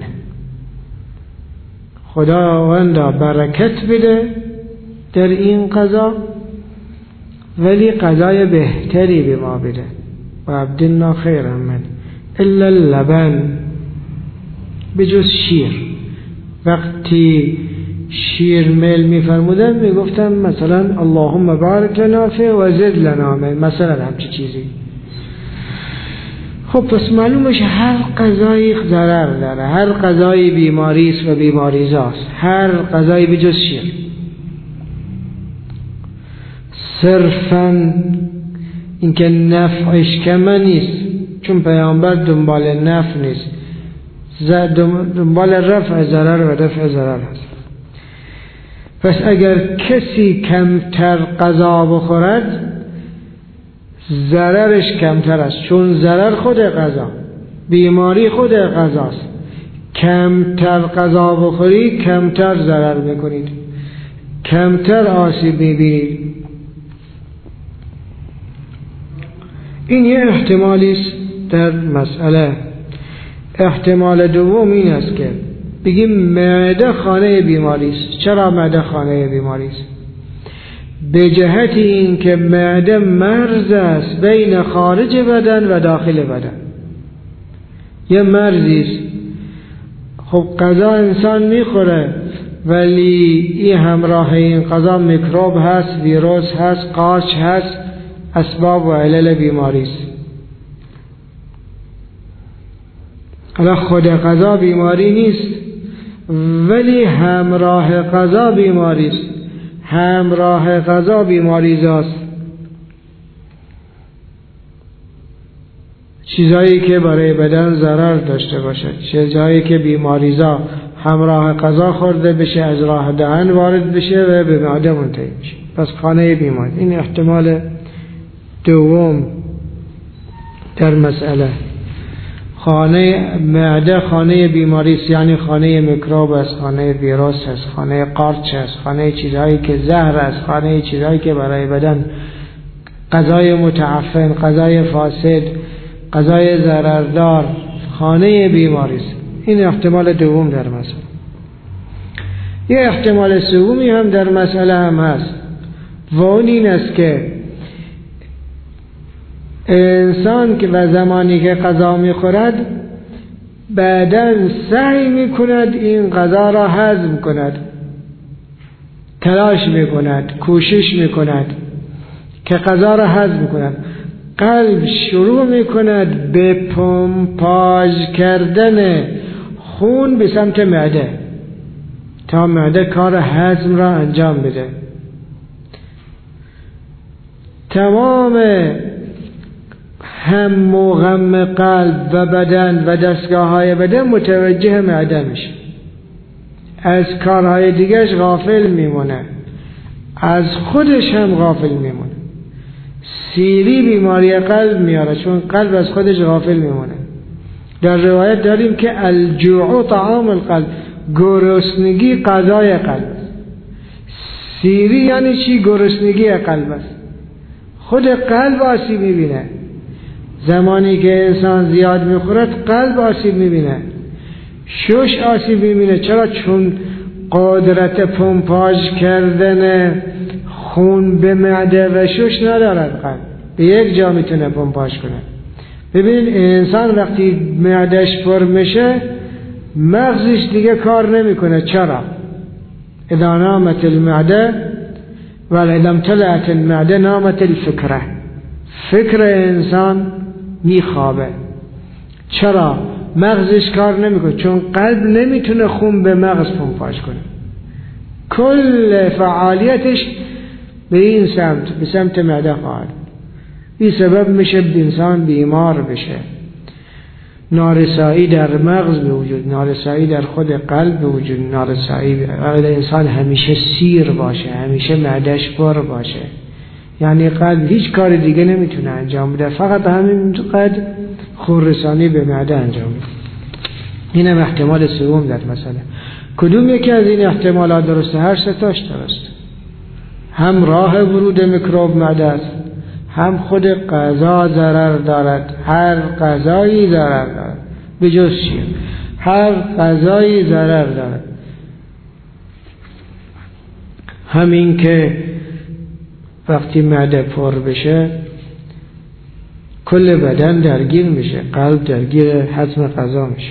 خداوند برکت بده در این غذا ولی غذای بهتری به ما بده. و ابدلنا خیرا منه الا اللبن، بجز شیر. وقتی شیر میل میفرمودن میگفتن مثلا اللهم بارک لنا فیه و زد لنا من، مثلا همچی چیزی. خب پس معلومش هر غذایی ضرر داره، هر غذایی بیماری است و بیماریزاست، هر غذایی بجز شیر. صرفاً اینکه نفعش کم نیست، چون پیامبر دنبال نفع نیست، دنبال رفع ضرر و دفع ضرر هست. پس اگر کسی کمتر غذا بخورد ضررش کمتر است، چون ضرر خود غذا، بیماری خود غذاست. کمتر غذا بخورید کمتر ضرر میکنید، کمتر آسیب میبینید. این یه احتمالی است در مسئله. احتمال دوم این است که بگیم معده خانه بیماری است. چرا معده خانه بیماری است؟ به جهت این که معده مرز است بین خارج بدن و داخل بدن، یه مرزی است. خب غذا انسان میخوره ولی این همراه این غذا میکروب هست، ویروس هست، قارچ هست، اسباب و علل بیماری است. حالا خود غذا بیماری نیست ولی همراه غذا بیماری است. همراه غذا بیماری زاست. چیزایی که برای بدن ضرر داشته باشد، چیزایی که بیماریزا همراه غذا خورده بشه، از راه دهن وارد بشه و به معده منتهی بشه، پس خانه بیماری. این احتمال دوم در مسئله. خانه معده خانه بیماری است، یعنی خانه میکروب است، خانه ویروس است، خانه قارچ است، خانه چیزهایی که زهر است، خانه چیزهایی که برای بدن غذای متعفن، غذای فاسد، غذای ضرردار، خانه بیماری است. این احتمال دوم در مسئله. یه احتمال سومی هم در مسئله هم هست و اون این است که انسان که و زمانی که غذا میخورد بدن سعی میکند این غذا را هضم کند، تلاش میکند، کوشش میکند که غذا را هضم کند. قلب شروع میکند به پمپاژ کردن خون به سمت معده تا معده کار هضم را انجام بده. تمام هم و غم قلب و بدن و دستگاه های بدن متوجه معده میشه، از کارهای دیگرش غافل میمونه، از خودش هم غافل میمونه. سیری بیماری قلب میاره چون قلب از خودش غافل میمونه. در روایت داریم که الجوع طعام القلب، گرسنگی غذای قلب. سیری یعنی چی؟ گرسنگی قلب است. خود قلب آسیب میبینه. زمانی که انسان زیاد میخورد قلب آسیب میبینه، شش آسیب میبینه. چرا؟ چون قدرت پمپاژ کردن خون به معده و شش ندارد. قلب به یک جا میتونه پمپاژ کنه. ببینید انسان وقتی معدهش پر میشه مغزش دیگه کار نمیکنه. چرا؟ اذا نامت المعده و اذا امتلأت المعده نامت الفکره. فکر انسان میخوابه. چرا؟ مغزش کار نمیکنه، چون قلب نمیتونه خون به مغز پمپاژ کنه. کل فعالیتش به این سمت، به سمت معده خواهد. این سبب میشه انسان بیمار بشه. نارسایی در مغز به وجود، نارسایی در خود قلب به وجود، نارسایی انسان همیشه سیر باشه، همیشه معدهش پر باشه. یعنی قلب هیچ کار دیگه نمیتونه انجام بده، فقط همین قد خونرسانی به معده انجام بده. اینم احتمال سوم در مسئله. کدوم یکی از این احتمالات درسته؟ هر سه تاش درسته. هم راه ورود میکروب معده است، هم خود غذا ضرر دارد. هر غذایی ضرر دارد، به جز چیه؟ هر غذایی ضرر دارد. همین که وقتی معده پر بشه کل بدن درگیر میشه، قلب درگیر هضم غذا میشه.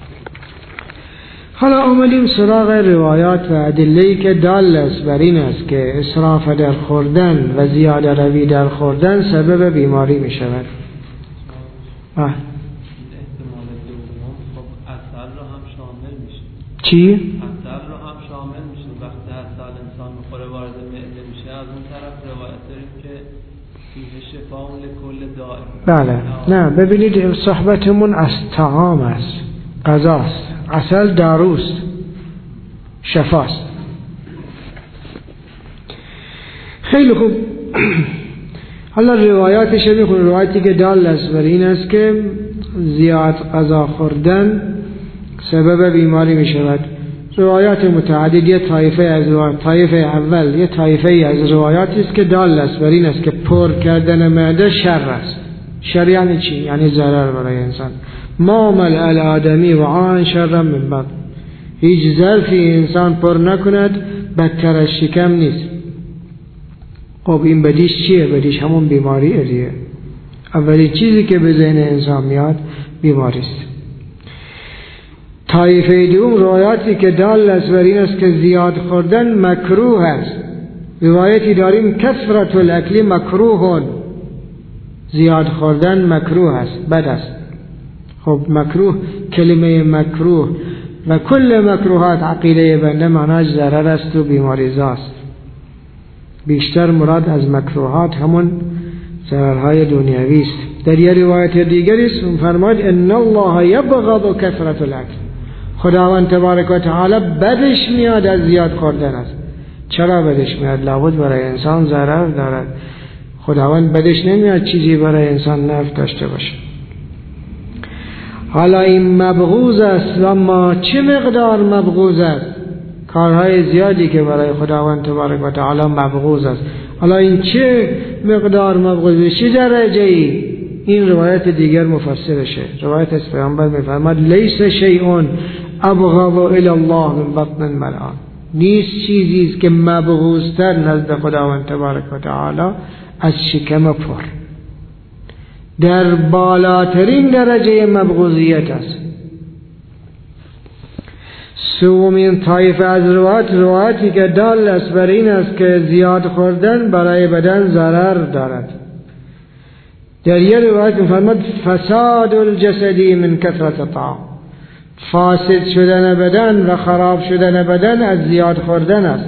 حالا آمدیم سراغ روایات و ادله‌ای که دال است بر این است که اسراف در خوردن و زیاده روی در خوردن سبب بیماری می شود. احتمال دوم خب عسل رو هم شامل میشه. چی؟ عسل رو هم شامل میشه. وقتی عسل انسان میخوره وارد معده میشه، از اون طرف روایت داریم که فیه شفاء لکل داء. بله. نه ببینید صحبتمون از طعام است، غذاست. عسل داروست، شفاست. خیلی خوب. حالا روایاتش میخونیم. روایتی که دال است بر این است که زیاد غذا خوردن سبب بیماری می شود. روایات متعدد، یه طایفه از طایفه اول یه طایفه از روایاتی است که دال است بر این است که پر کردن معده شر است. شر یعنی چی؟ یعنی ضرر برای انسان. ما ملء الآدمی وعاء شر من بطن، هیچ ظرفی انسان پر نکند بدتر از شکم نیست. خب این بدیش چیه؟ بدیش همون بیماریه دیگه. اولین چیزی که به ذهن انسان میاد بیماری است. طایفه دوم روایاتی که دال است بر این است که زیاد خوردن مکروه است. روایتی داریم کثرت الاکل مکروه، زیاد خوردن مکروه است، بد است. خب مکروه، کلمه مکروه و کل مکروهات عقیده بنده معناش ضرر است و بیماریزاست. بیشتر مراد از مکروهات همون ضررهای دنیوی است. در یه روایت دیگری است فرمود ان الله یبغض کثرت الاکل، خداوند تبارک و تعالی بدش میاد از زیاد خوردن است. چرا بدش میاد؟ لابد برای انسان ضرر دارد. خداوند بدش نمیاد چیزی برای انسان نفع داشته باشه. حالا این مبغوض است، اما چه مقدار مبغوض است؟ کارهای زیادی که برای خداوند تبارک و تعالی مبغوض است. حالا این چه مقدار مبغوض است؟ چه درجه ای؟ این روایت دیگر مفسرشه. روایت از پیامبر میفرماد لیس شیء ابغض الی الله من بطن ملآن، نیست چیزی است که مبغوض‌تر نزد خداوند تبارک و تعالی از شکم پر. در بالاترین درجه مبغوضیت است. سومین طایفه از روایاتی که دال است بر این است که زیاد خوردن برای بدن ضرر دارد. در یک روایت می‌فرماد فساد الجسدی من کثرت الطعام، فاسد شدن بدن و خراب شدن بدن از زیاد خوردن است.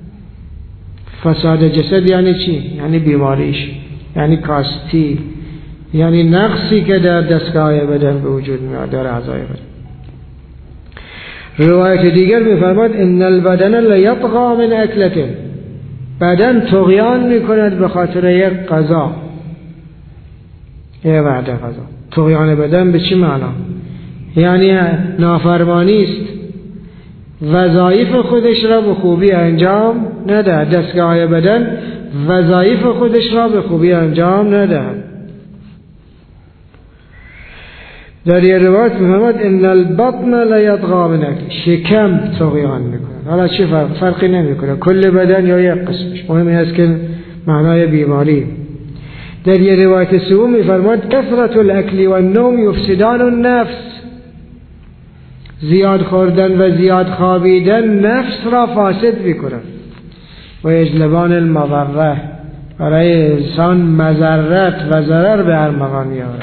فساد جسد یعنی چی؟ یعنی بیماریش، یعنی کاستی، یعنی نقصی که در دستگاه بدن به وجود میاد، در اعضای بدن. روایت دیگر می‌فرماد ان البدن لیطغى من اکلته، بدن طغیان میکند به خاطر یک غذا، یک وعده غذا. طغیان بدن به چی معنا؟ یعنی نافرمانی است، وظایف خودش را به خوبی انجام ندهد. دستگاه بدن وظایف خودش را به خوبی انجام ندهد. در یه روایت محمد ان البطن لیطغى من اکل، شکم طغیان میکنه. حالا چه فرقی نمیکنه کل بدن یا یک قسمش، مهم است که معنای بیماری. در یه روایت سوم میفرماد کثرت الاکل و النوم یفسدان النفس، زیاد خوردن و زیاد خوابیدن نفس را فاسد میکنه. و یجلبان المضره، برای انسان مضرت و ضرر به ارمغان میآورد.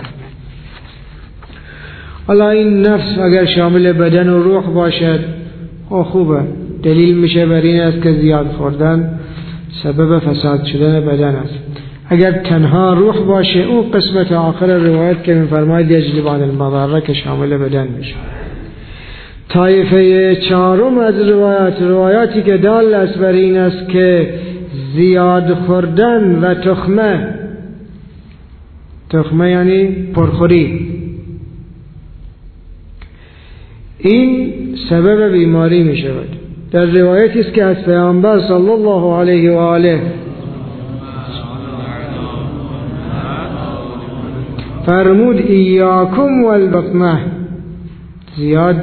حالا این نفس اگر شامل بدن و روح باشد خوبه، دلیل میشه بر این است که زیاد خوردن سبب فساد شدن بدن است. اگر تنها روح باشه اون قسمت آخر روایت که میفرماید یجلبان المضره که شامل بدن میشه. طایفه چهارم از روایاتی که دال است بر این است که زیاد خوردن و تخمه یعنی پرخوری، این سبب بیماری می شود. در روایتی است که از پیامبر صلی الله علیه و آله فرمود ایاکم والبطنه، زیاد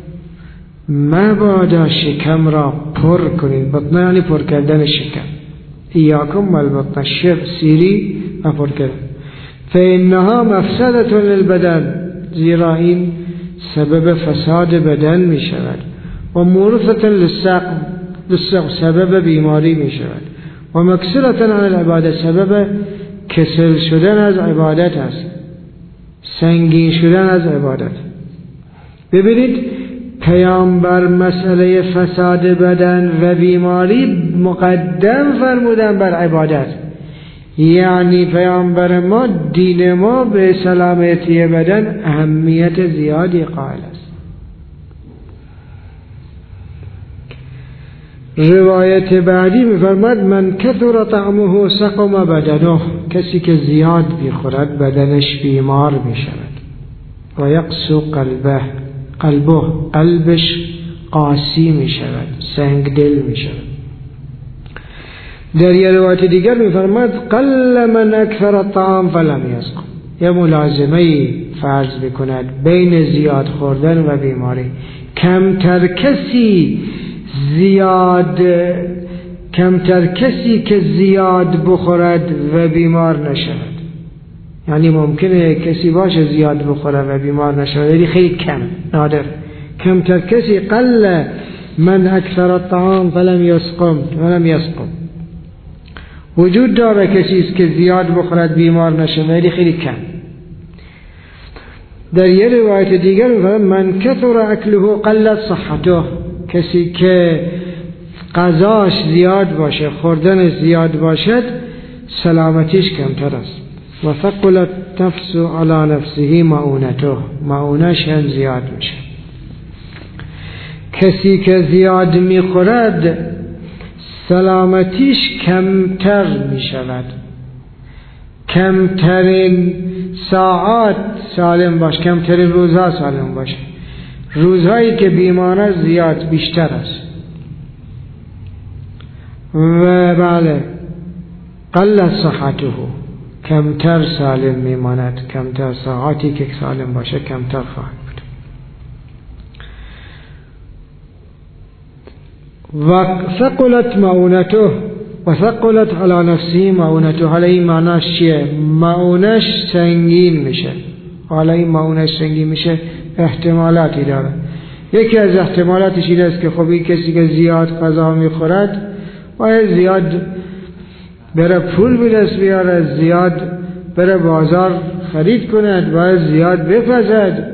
مبادا شکم را پر کنید. بطنه یعنی پر کردن شکم. ایاکم والبطنه، سیری و پر کردن. فانها مفسدة للبدن، زیرا این سبب فساد بدن می شود. و مورثة للسقم، سبب بیماری می شود. و مکسرة عن العبادة، سبب کسل شدن از عبادت است، سنگین شدن از عبادت. ببینید پیامبر مسئله فساد بدن و بیماری مقدم فرمودن بر عبادت. یعنی پیامبر ما، دین ما به سلامتی بدن اهمیت زیادی قائل است. روایت بعدی می‌فرماید من کثر طعمه سقم بدنه، کسی که زیاد می‌خورد بدنش بیمار می‌شود. و یقسو قلبش قاسی می‌شود، سنگدل می‌شود. در یه روایت دیگر می‌فرماید قل من اکثر الطعام فلم یسقم، یه ملازمه فرض بکند بین زیاد خوردن و بیماری. کمتر کسی که زیاد بخورد و بیمار نشود. یعنی ممکنه کسی باشه زیاد بخوره و بیمار نشود، ولی خیلی کم، نادر. کمتر کسی قل من اکثر الطعام فلم یسقم. وجود داره کسی است که زیاد بخورد بیمار نشه، ولی خیلی کم. در یه روایت دیگر میگه من کثر اکله قلت صحته، کسی که غذاش زیاد باشه، خوردنش زیاد باشد، سلامتیش کمتر است. و ثقلت نفس علی نفسه معونش هم زیاد میشه. کسی که زیاد میخورد سلامتیش کمتر میشود. کمترین ساعات سالم باش، کمترین روزها سالم باشه. روزهایی که بیمار زیاد بیشتر است. و بله قلت صحته، کمتر سالم میماند، کمتر ساعاتی که سالم باشه کمتر خواهد بود. و ثقلت معونته و ثقلت علی نفسه معونته. حالا این معناش چیه؟ معونش سنگین میشه. حالا این معونش سنگین میشه احتمالاتی داره. یکی از احتمالاتش این است که خب این کسی که زیاد غذا میخورد باید زیاد بره پول به دست بیاره، زیاد بره بازار خرید کند، باید زیاد بپزد.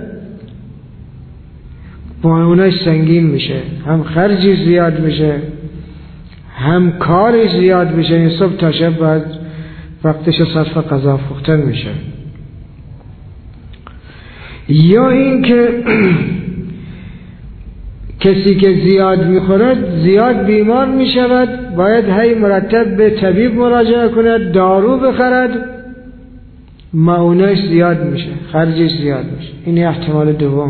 معونش سنگین میشه، هم خرجش زیاد میشه، هم کارش زیاد میشه. این صبح تا شب باید وقتش صرف غذا پختن میشه. یا این که کسی که زیاد میخورد زیاد بیمار میشود، باید هی مرتب به طبیب مراجعه کند، دارو بخرد، معونش زیاد میشه، خرجش زیاد میشه. این احتمال دومه.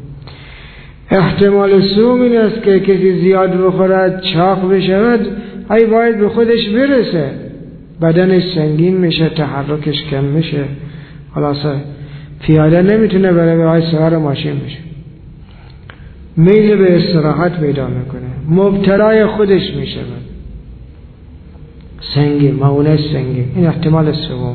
احتمال سوم این است که کسی زیاد بخورد چاق بشود، هی باید به خودش برسه، بدنش سنگین میشه، تحرکش کم میشه، خلاصه پیاده نمیتونه برای سوار ماشین میشه، میل به استراحت پیدا میکنه، مبتلای خودش میشه، سنگین، معونش سنگین. این احتمال سوم.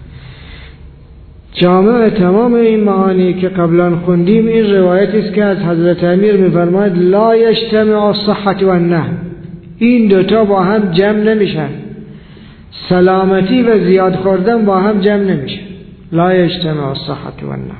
جامع تمام این معانی که قبلا خوندیم این روایتی است که از حضرت امیر میفرماید لا یجتمع الصحة والنهم، این دوتا با هم جمع نمیشن. سلامتی و زیاد خوردن با هم جمع نمیشن. لا یجتمع الصحة والنهم.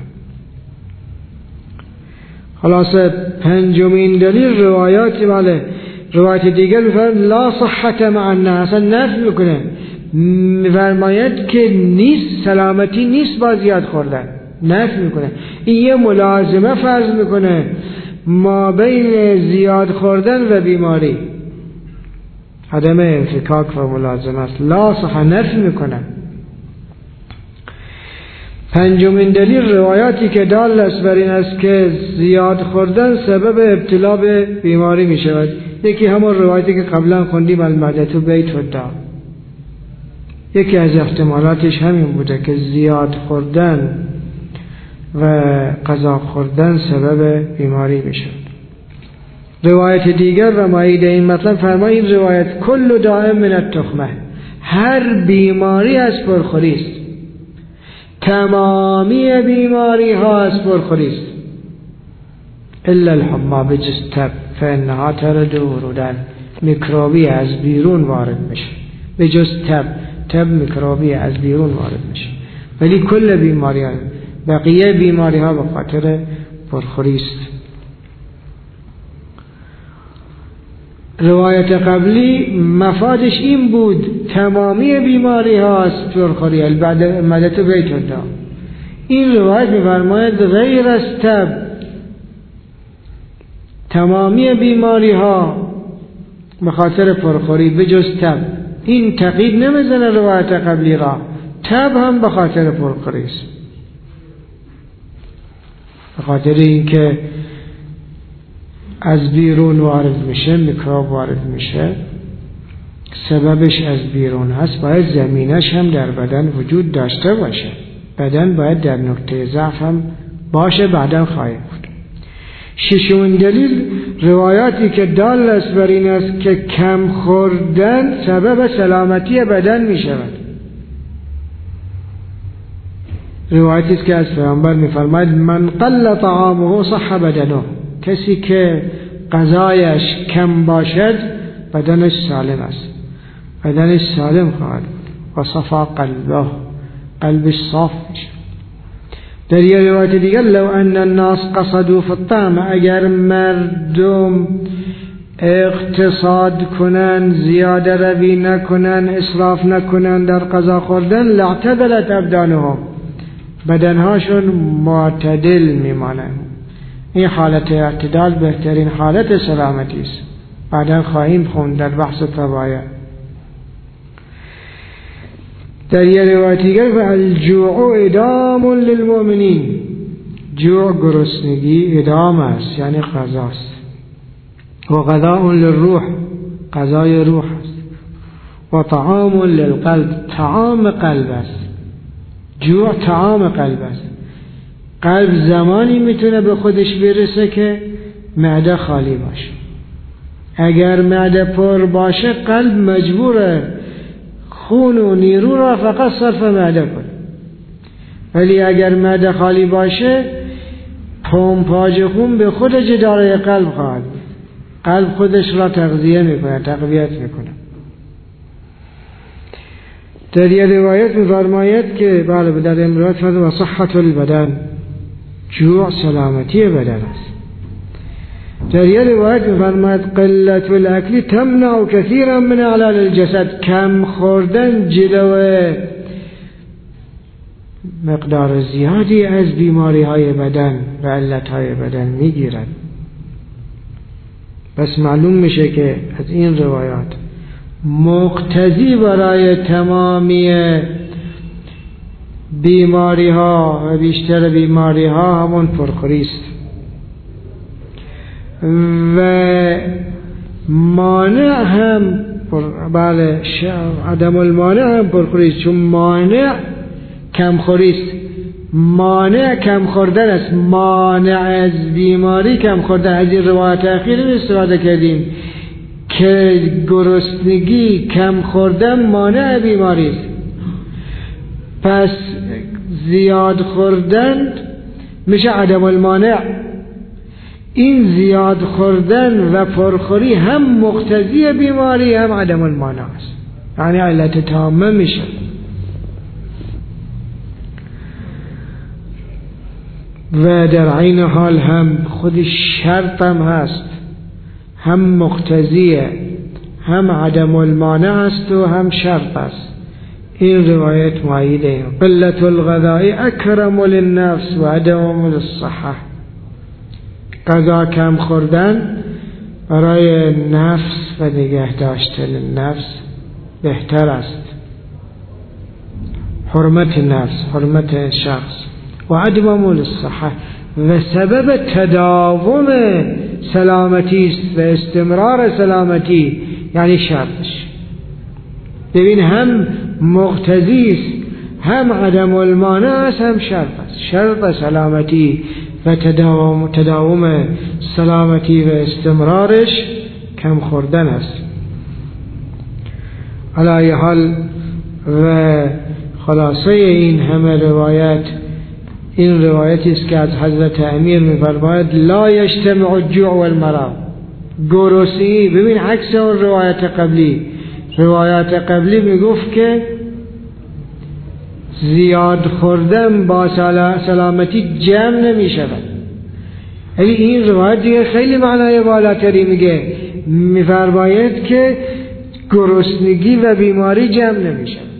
خلاصه پنجمین دلیل روایت دیگر میفرماید لا صحة مع النهم، اصلا نفی میکنه، میفرماید که نیست، سلامتی نیست با زیاد خوردن، نفی میکنه. این یه ملازمه فرض میکنه ما بین زیاد خوردن و بیماری، عدم انفکاک و ملازمه است. لا صحة نفی میکنه. پنجمین دلیل روایاتی که دال است بر این است که زیاد خوردن سبب ابتلا به بیماری می شود. یکی همون روایتی که قبلا خوندیم المعدة بیت الداء. یکی از احتمالاتش همین بوده که زیاد خوردن و غذا خوردن سبب بیماری می شود. روایت دیگر را مایید این مطلب فرمایید روایت کل داء من التخمه، هر بیماری از پرخوری است، تمامی بیماری ها از پرخوری است، الا الحمى بجز تب فانها ترد ورودا، میکروبی از بیرون وارد میشه، بجز تب میکروبی از بیرون وارد میشه، ولی کل بیماری ها، بقیه بیماری ها به خاطر پرخوری است. روایت قبلی مفادش این بود تمامی بیماری ها از پرخوری، المعدة بیت الداء. این روایت می‌فرماید غیر از تب، تمامی بیماری ها به خاطر پرخوری به جز تب. این تقیید نمیزنه روایت قبلی را، تب هم به خاطر پرخوری است، به خاطر اینکه از بیرون وارد میشه، میکروب وارد میشه، سببش از بیرون هست، باید زمینش هم در بدن وجود داشته باشه. بدن باید در نقطه ضعف هم باشه، بعدا خواهیم بود. ششمین دلیل روایاتی که دال است بر این است که کم خوردن سبب سلامتی بدن می شود. روایتی است که از پیامبر می فرماید من قل طعامه صح بدنه، کسی که غذایش کم باشد بدنش سالم است، بدنش سالم خواهد بود و صفا قلبه، قلبش صاف میشه. در یه روایت دیگر لو ان الناس قصدوا فی الطعام، اگر مردم اقتصاد کنن، زیاده روی نکنن، اسراف نکنن در غذا خوردن، لاعتدلت ابدانهم، بدنهاشون معتدل میمانن. این حالت اعتدال بهترین حالت سلامتی است، بعدا خواهیم خوند در بحث طبایع. در یه روایت دیگر الجوع ادام للمؤمنین، جوع گرسنگی ادام است، یعنی غذاست. و غذاء للروح، غذای روح است. و طعام للقلب، طعام قلب است. جوع طعام قلب است. قلب زمانی میتونه به خودش برسه که معده خالی باشه. اگر معده پر باشه قلب مجبوره خون و نیرو را فقط صرف معده کنه، ولی اگر معده خالی باشه پمپاژ خون به خود جداره قلب خواهد، قلب خودش را تغذیه میکنه، تقویت میکنه. در یه روایت می‌فرماید که بله، در این روایت فرمود صحت البدن، جوع سلامتی بدن است. در یه روایت می‌فرماید قلت الاکل تمنع کثیرا من اعلال الجسد، کم خوردن جلوه مقدار زیادی از بیماری های بدن و علت های بدن میگیرد. بس معلوم میشه که از این روایات مقتضی برای تمامی بیماری ها و بیشتر بیماری ها همون پرخوری است و مانع هم بله عدم المانع هم پرخوری است، چون مانع کمخوری است. مانع کم خوردن است، مانع از بیماری کم خوردن. از این روایت اخیر استفاده کردیم که گرسنگی کم خوردن مانع بیماری است، پس زیاد خوردن میشه عدم المانع. این زیاد خوردن و پرخوری هم مقتضی بیماری هم عدم المانع است، یعنی علت تامه میشه. و در عین حال هم خودش شرط هم هست، هم مقتضیه، هم عدم المانع است و هم شرط است. این روایت معیده قلت الغذاء اکرم للنفس و عدم للصحه، غذا کم خوردن برای نفس و نگه داشتن نفس بهتر است، حرمت نفس، حرمت شخص. و عدم للصحه و سبب تداوم سلامتی است و استمرار سلامتی، یعنی شرطش. ببین هم مقتضی است، هم عدم المانع است، هم شرط است. شرط سلامتی و تداوم سلامتی و استمرارش کم خوردن است. علی حال و خلاصه این همه روایت، این روایتی است که از حضرت امیر می‌فرماید لا یجتمع الجوع والمرض، گرسنگی. ببین عکس اون روایت قبلی، روایت قبلی میگفت که زیاد خوردن با سلامتی جمع نمی‌شود، ولی این روایت دیگه خیلی معنای بالاتری میگه، می‌فرماید که گرسنگی و بیماری جمع نمی‌شود.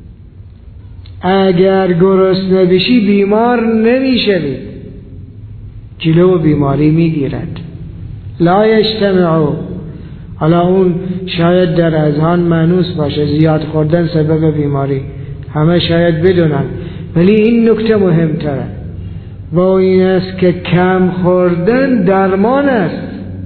اگر گرسنه بشی بیمار نمیشوی، جلو بیماری میگیرد. لا یجتمع حالا اون شاید در اذهان مانوس باشه، زیاد خوردن سبب بیماری، همه شاید بدونن، ولی این نکته مهمتره و این است که کم خوردن درمان است.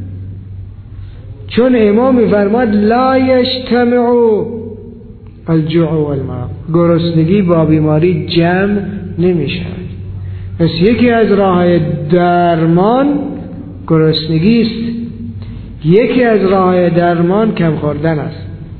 چون امام می‌فرماد لا یجتمع الجوع والمرض، گرسنگی با بیماری جمع نمیشه. پس یکی از راه درمان گرسنگی است، یکی از راه درمان کم خوردن است.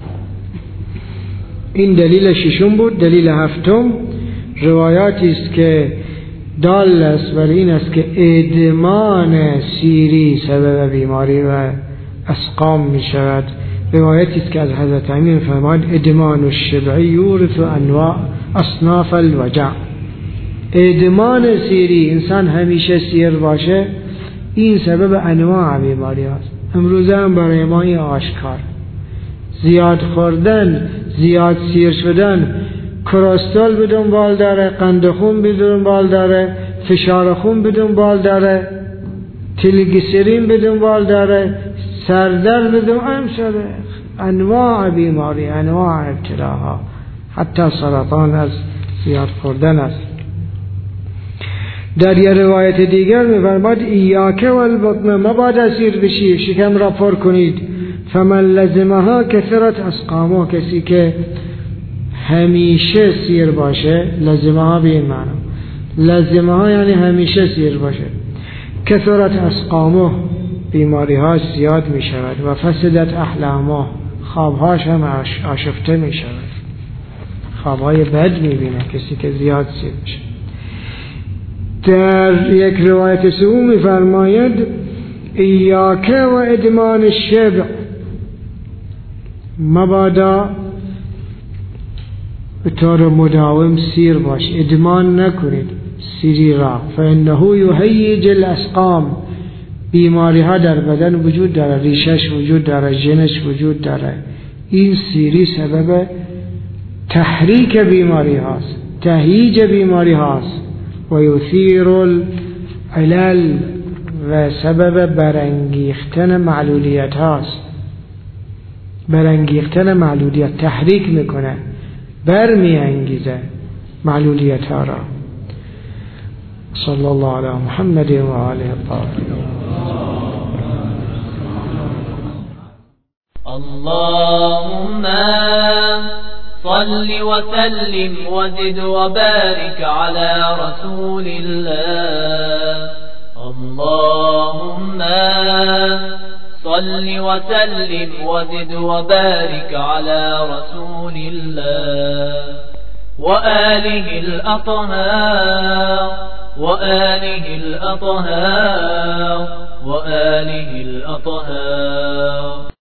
این دلیل ششم بود. دلیل هفتم روایاتی است که دال است بر این است که ادمان سیری سبب بیماری و اسقام می شود. روایتی است که از حضرت علی فرمود ادمان الشبع یورث انواع اصناف الوجع. ادمان سیری، انسان همیشه سیر باشه، این سبب انواع بیماری است. امروزه هم برای ما این آشکار. زیاد خوردن، زیاد سیر شدن، کلسترول به دنبال داره، قند خون به دنبال داره، فشار خون به دنبال داره، تریگلیسیرید به دنبال داره، سردرد به دنبال شده، انواع بیماری، انواع ابتلاها، حتی سرطان از زیاد خوردن است. در یه روایت دیگر می‌فرماد ایاک والبطن، مبادا سیر بشی، شکم را پر کنید. فمن لزمها کثرت اسقامه، کسی که همیشه سیر باشه، لزمها به این معنی، لزمها یعنی همیشه سیر باشه، کثرت اسقامه، بیماری ها زیاد می شود و فسدت احلامه، خوابهاش هم آشفته می شود، خوابهای بد می بینه کسی که زیاد سیر بشه. در یک روایت سوم می فرماید ایاک و ادمان الشبع، مبادا به طور مداوم سیر باش، ادمان نکنید سیری را، فانه یهیج الاسقام، بیماری ها در بدن وجود داره، ریشش وجود داره، ژنش وجود داره. این سیری سبب تحریک بیماری هاست، تهییج بیماری هاست و یثیر العلل، و سبب برانگیختن معلولیت هاست. برانگیختن معلولیت، تحریک میکنه، برمی انگیزه معلولیت ها را. صلی الله علی محمد و آله الطاهرین. اللهم صل وسلم وزد وبارك على رسول الله. اللهم صل وسلم وزد وبارك على رسول الله وآله الأطهار وآله الأطهار وآله الأطهار.